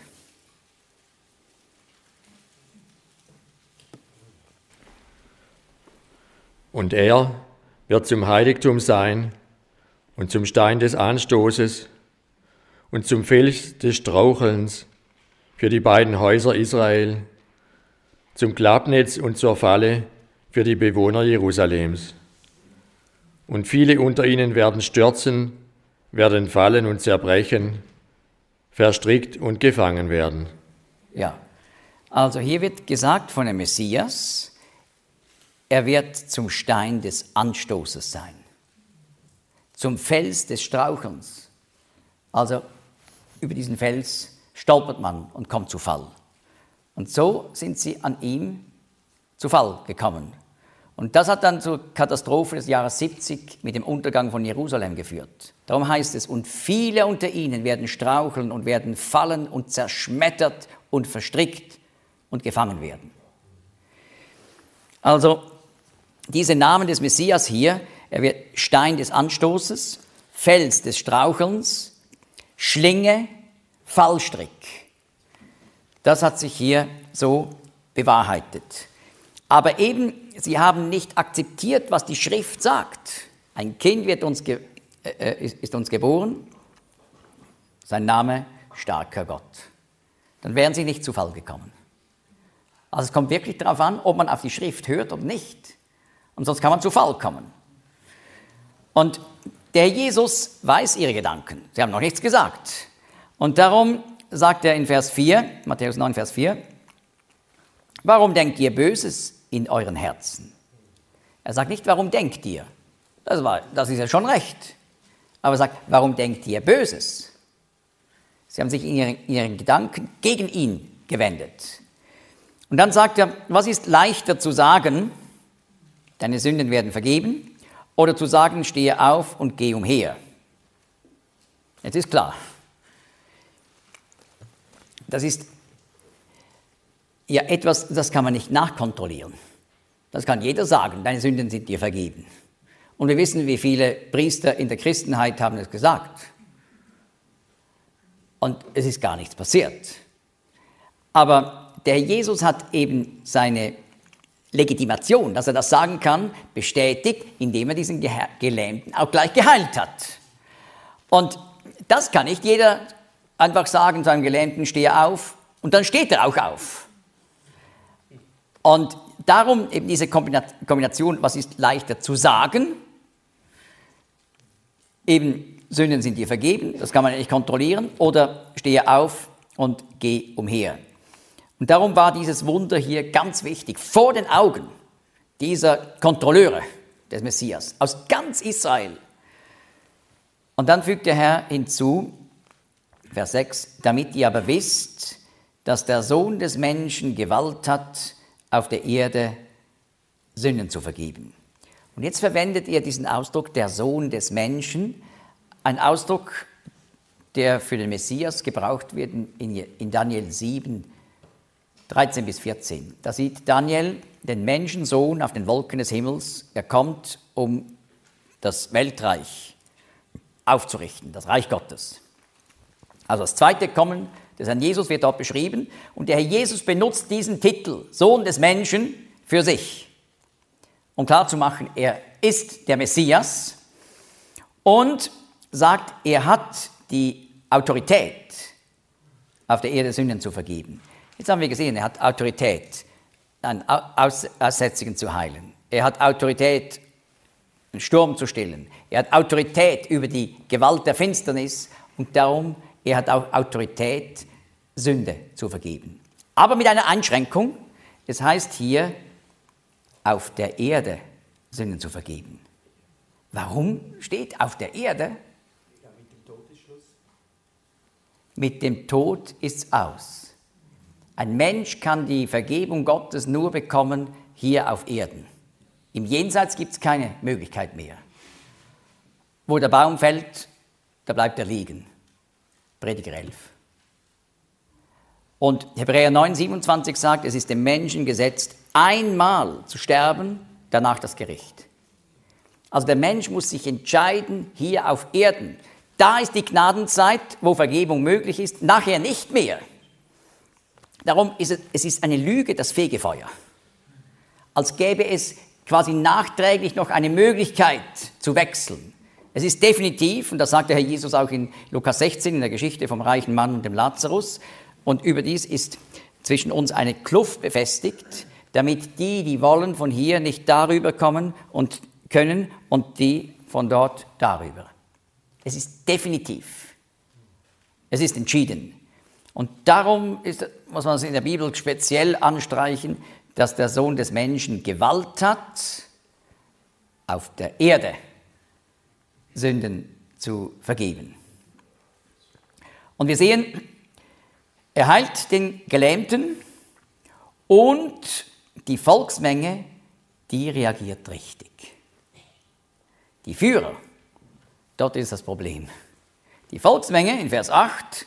Und er wird zum Heiligtum sein und zum Stein des Anstoßes und zum Fels des Strauchelns für die beiden Häuser Israel, zum Klappnetz und zur Falle für die Bewohner Jerusalems. Und viele unter ihnen werden stürzen, werden fallen und zerbrechen, verstrickt und gefangen werden. Ja, also hier wird gesagt von dem Messias, er wird zum Stein des Anstoßes sein, zum Fels des Strauchelns. Also über diesen Fels stolpert man und kommt zu Fall. Und so sind sie an ihm zu Fall gekommen. Und das hat dann zur Katastrophe des Jahres siebzig mit dem Untergang von Jerusalem geführt. Darum heißt es, und viele unter ihnen werden straucheln und werden fallen und zerschmettert und verstrickt und gefangen werden. Also diese Namen des Messias hier, er wird Stein des Anstoßes, Fels des Strauchelns, Schlinge, Fallstrick. Das hat sich hier so bewahrheitet. Aber eben, sie haben nicht akzeptiert, was die Schrift sagt. Ein Kind wird uns ge- äh, ist, ist uns geboren, sein Name starker Gott. Dann wären sie nicht zu Fall gekommen. Also es kommt wirklich darauf an, ob man auf die Schrift hört oder nicht. Und sonst kann man zu Fall kommen. Und der Jesus weiß ihre Gedanken. Sie haben noch nichts gesagt. Und darum sagt er in Vers vier, Matthäus neun, Vers vier, warum denkt ihr Böses in euren Herzen? Er sagt nicht, warum denkt ihr? Das, war, das ist ja schon recht. Aber er sagt, warum denkt ihr Böses? Sie haben sich in ihren, in ihren Gedanken gegen ihn gewendet. Und dann sagt er, was ist leichter zu sagen, deine Sünden werden vergeben, oder zu sagen, stehe auf und geh umher? Jetzt ist klar. Das ist ja etwas, das kann man nicht nachkontrollieren. Das kann jeder sagen, deine Sünden sind dir vergeben. Und wir wissen, wie viele Priester in der Christenheit haben es gesagt. Und es ist gar nichts passiert. Aber der Jesus hat eben seine Legitimation, dass er das sagen kann, bestätigt, indem er diesen Gelähmten auch gleich geheilt hat. Und das kann nicht jeder einfach sagen, seinem Gelähmten stehe auf, und dann steht er auch auf. Und darum eben diese Kombination, was ist leichter zu sagen? Eben, Sünden sind dir vergeben, das kann man nicht kontrollieren, oder stehe auf und geh umher. Und darum war dieses Wunder hier ganz wichtig, vor den Augen dieser Kontrolleure des Messias, aus ganz Israel. Und dann fügt der Herr hinzu, Vers sechs, damit ihr aber wisst, dass der Sohn des Menschen Gewalt hat, auf der Erde Sünden zu vergeben. Und jetzt verwendet er diesen Ausdruck, der Sohn des Menschen, ein Ausdruck, der für den Messias gebraucht wird in, in Daniel sieben, dreizehn bis vierzehn. Da sieht Daniel den Menschensohn auf den Wolken des Himmels. Er kommt, um das Weltreich aufzurichten, das Reich Gottes. Also das zweite Kommen des Herrn Jesus wird dort beschrieben. Und der Herr Jesus benutzt diesen Titel, Sohn des Menschen, für sich, um klarzumachen, er ist der Messias und sagt, er hat die Autorität, auf der Erde Sünden zu vergeben. Jetzt haben wir gesehen, er hat Autorität, einen Aussätzigen zu heilen. Er hat Autorität, einen Sturm zu stillen. Er hat Autorität über die Gewalt der Finsternis und darum, er hat auch Autorität, Sünde zu vergeben. Aber mit einer Einschränkung. Es heißt hier, auf der Erde Sünden zu vergeben. Warum steht auf der Erde? Ja, mit dem Tod ist Schluss. Mit dem Tod ist's aus. Ein Mensch kann die Vergebung Gottes nur bekommen hier auf Erden. Im Jenseits gibt es keine Möglichkeit mehr. Wo der Baum fällt, da bleibt er liegen. Prediger elf. Und Hebräer neun, siebenundzwanzig sagt, es ist dem Menschen gesetzt, einmal zu sterben, danach das Gericht. Also der Mensch muss sich entscheiden, hier auf Erden. Da ist die Gnadenzeit, wo Vergebung möglich ist, nachher nicht mehr. Darum ist es, es ist eine Lüge, das Fegefeuer. Als gäbe es quasi nachträglich noch eine Möglichkeit zu wechseln. Es ist definitiv, und das sagt der Herr Jesus auch in Lukas sechzehn, in der Geschichte vom reichen Mann und dem Lazarus, und überdies ist zwischen uns eine Kluft befestigt, damit die, die wollen, von hier nicht darüber kommen und können und die von dort darüber. Es ist definitiv. Es ist entschieden. Und darum ist, muss man es in der Bibel speziell anstreichen, dass der Sohn des Menschen Gewalt hat, auf der Erde Sünden zu vergeben. Und wir sehen, er heilt den Gelähmten Und die Volksmenge, die reagiert richtig. Die Führer, dort ist das Problem. Die Volksmenge in Vers acht,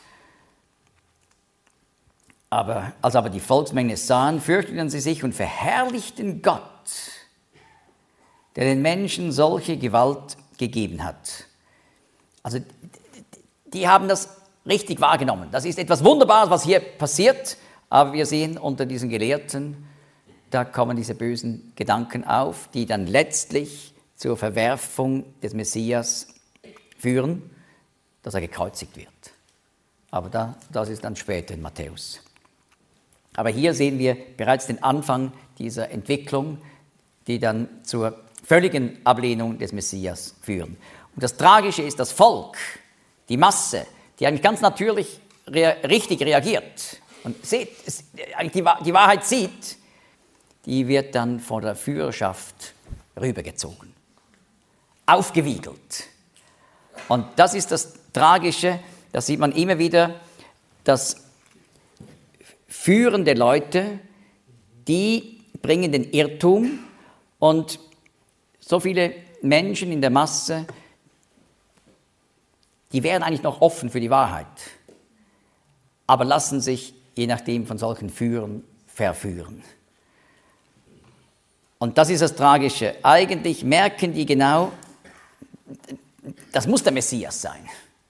aber, als aber die Volksmenge es sahen, fürchteten sie sich und verherrlichten Gott, der den Menschen solche Gewalt gegeben hat. Also die haben das richtig wahrgenommen. Das ist etwas Wunderbares, was hier passiert, aber wir sehen unter diesen Gelehrten, da kommen diese bösen Gedanken auf, die dann letztlich zur Verwerfung des Messias führen, dass er gekreuzigt wird. Aber da, das ist dann später in Matthäus. Aber hier sehen wir bereits den Anfang dieser Entwicklung, die dann zur völligen Ablehnung des Messias führen. Und das Tragische ist, das Volk, die Masse, die eigentlich ganz natürlich rea- richtig reagiert und sieht, es, eigentlich die, die Wahrheit sieht, die wird dann von der Führerschaft rübergezogen, aufgewiegelt. Und das ist das Tragische, da sieht man immer wieder, dass führende Leute, die bringen den Irrtum und so viele Menschen in der Masse, die wären eigentlich noch offen für die Wahrheit, aber lassen sich je nachdem von solchen Führern verführen. Und das ist das Tragische. Eigentlich merken die genau, das muss der Messias sein.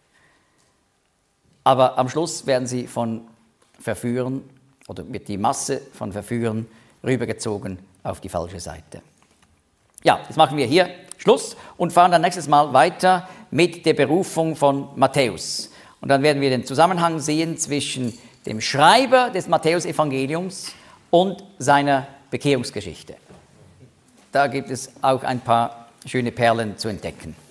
Aber am Schluss werden sie von Verführern oder wird die Masse von Verführern rübergezogen auf die falsche Seite. Ja, jetzt machen wir hier Schluss und fahren dann nächstes Mal weiter mit der Berufung von Matthäus. Und dann werden wir den Zusammenhang sehen zwischen dem Schreiber des Matthäusevangeliums und seiner Bekehrungsgeschichte. Da gibt es auch ein paar schöne Perlen zu entdecken.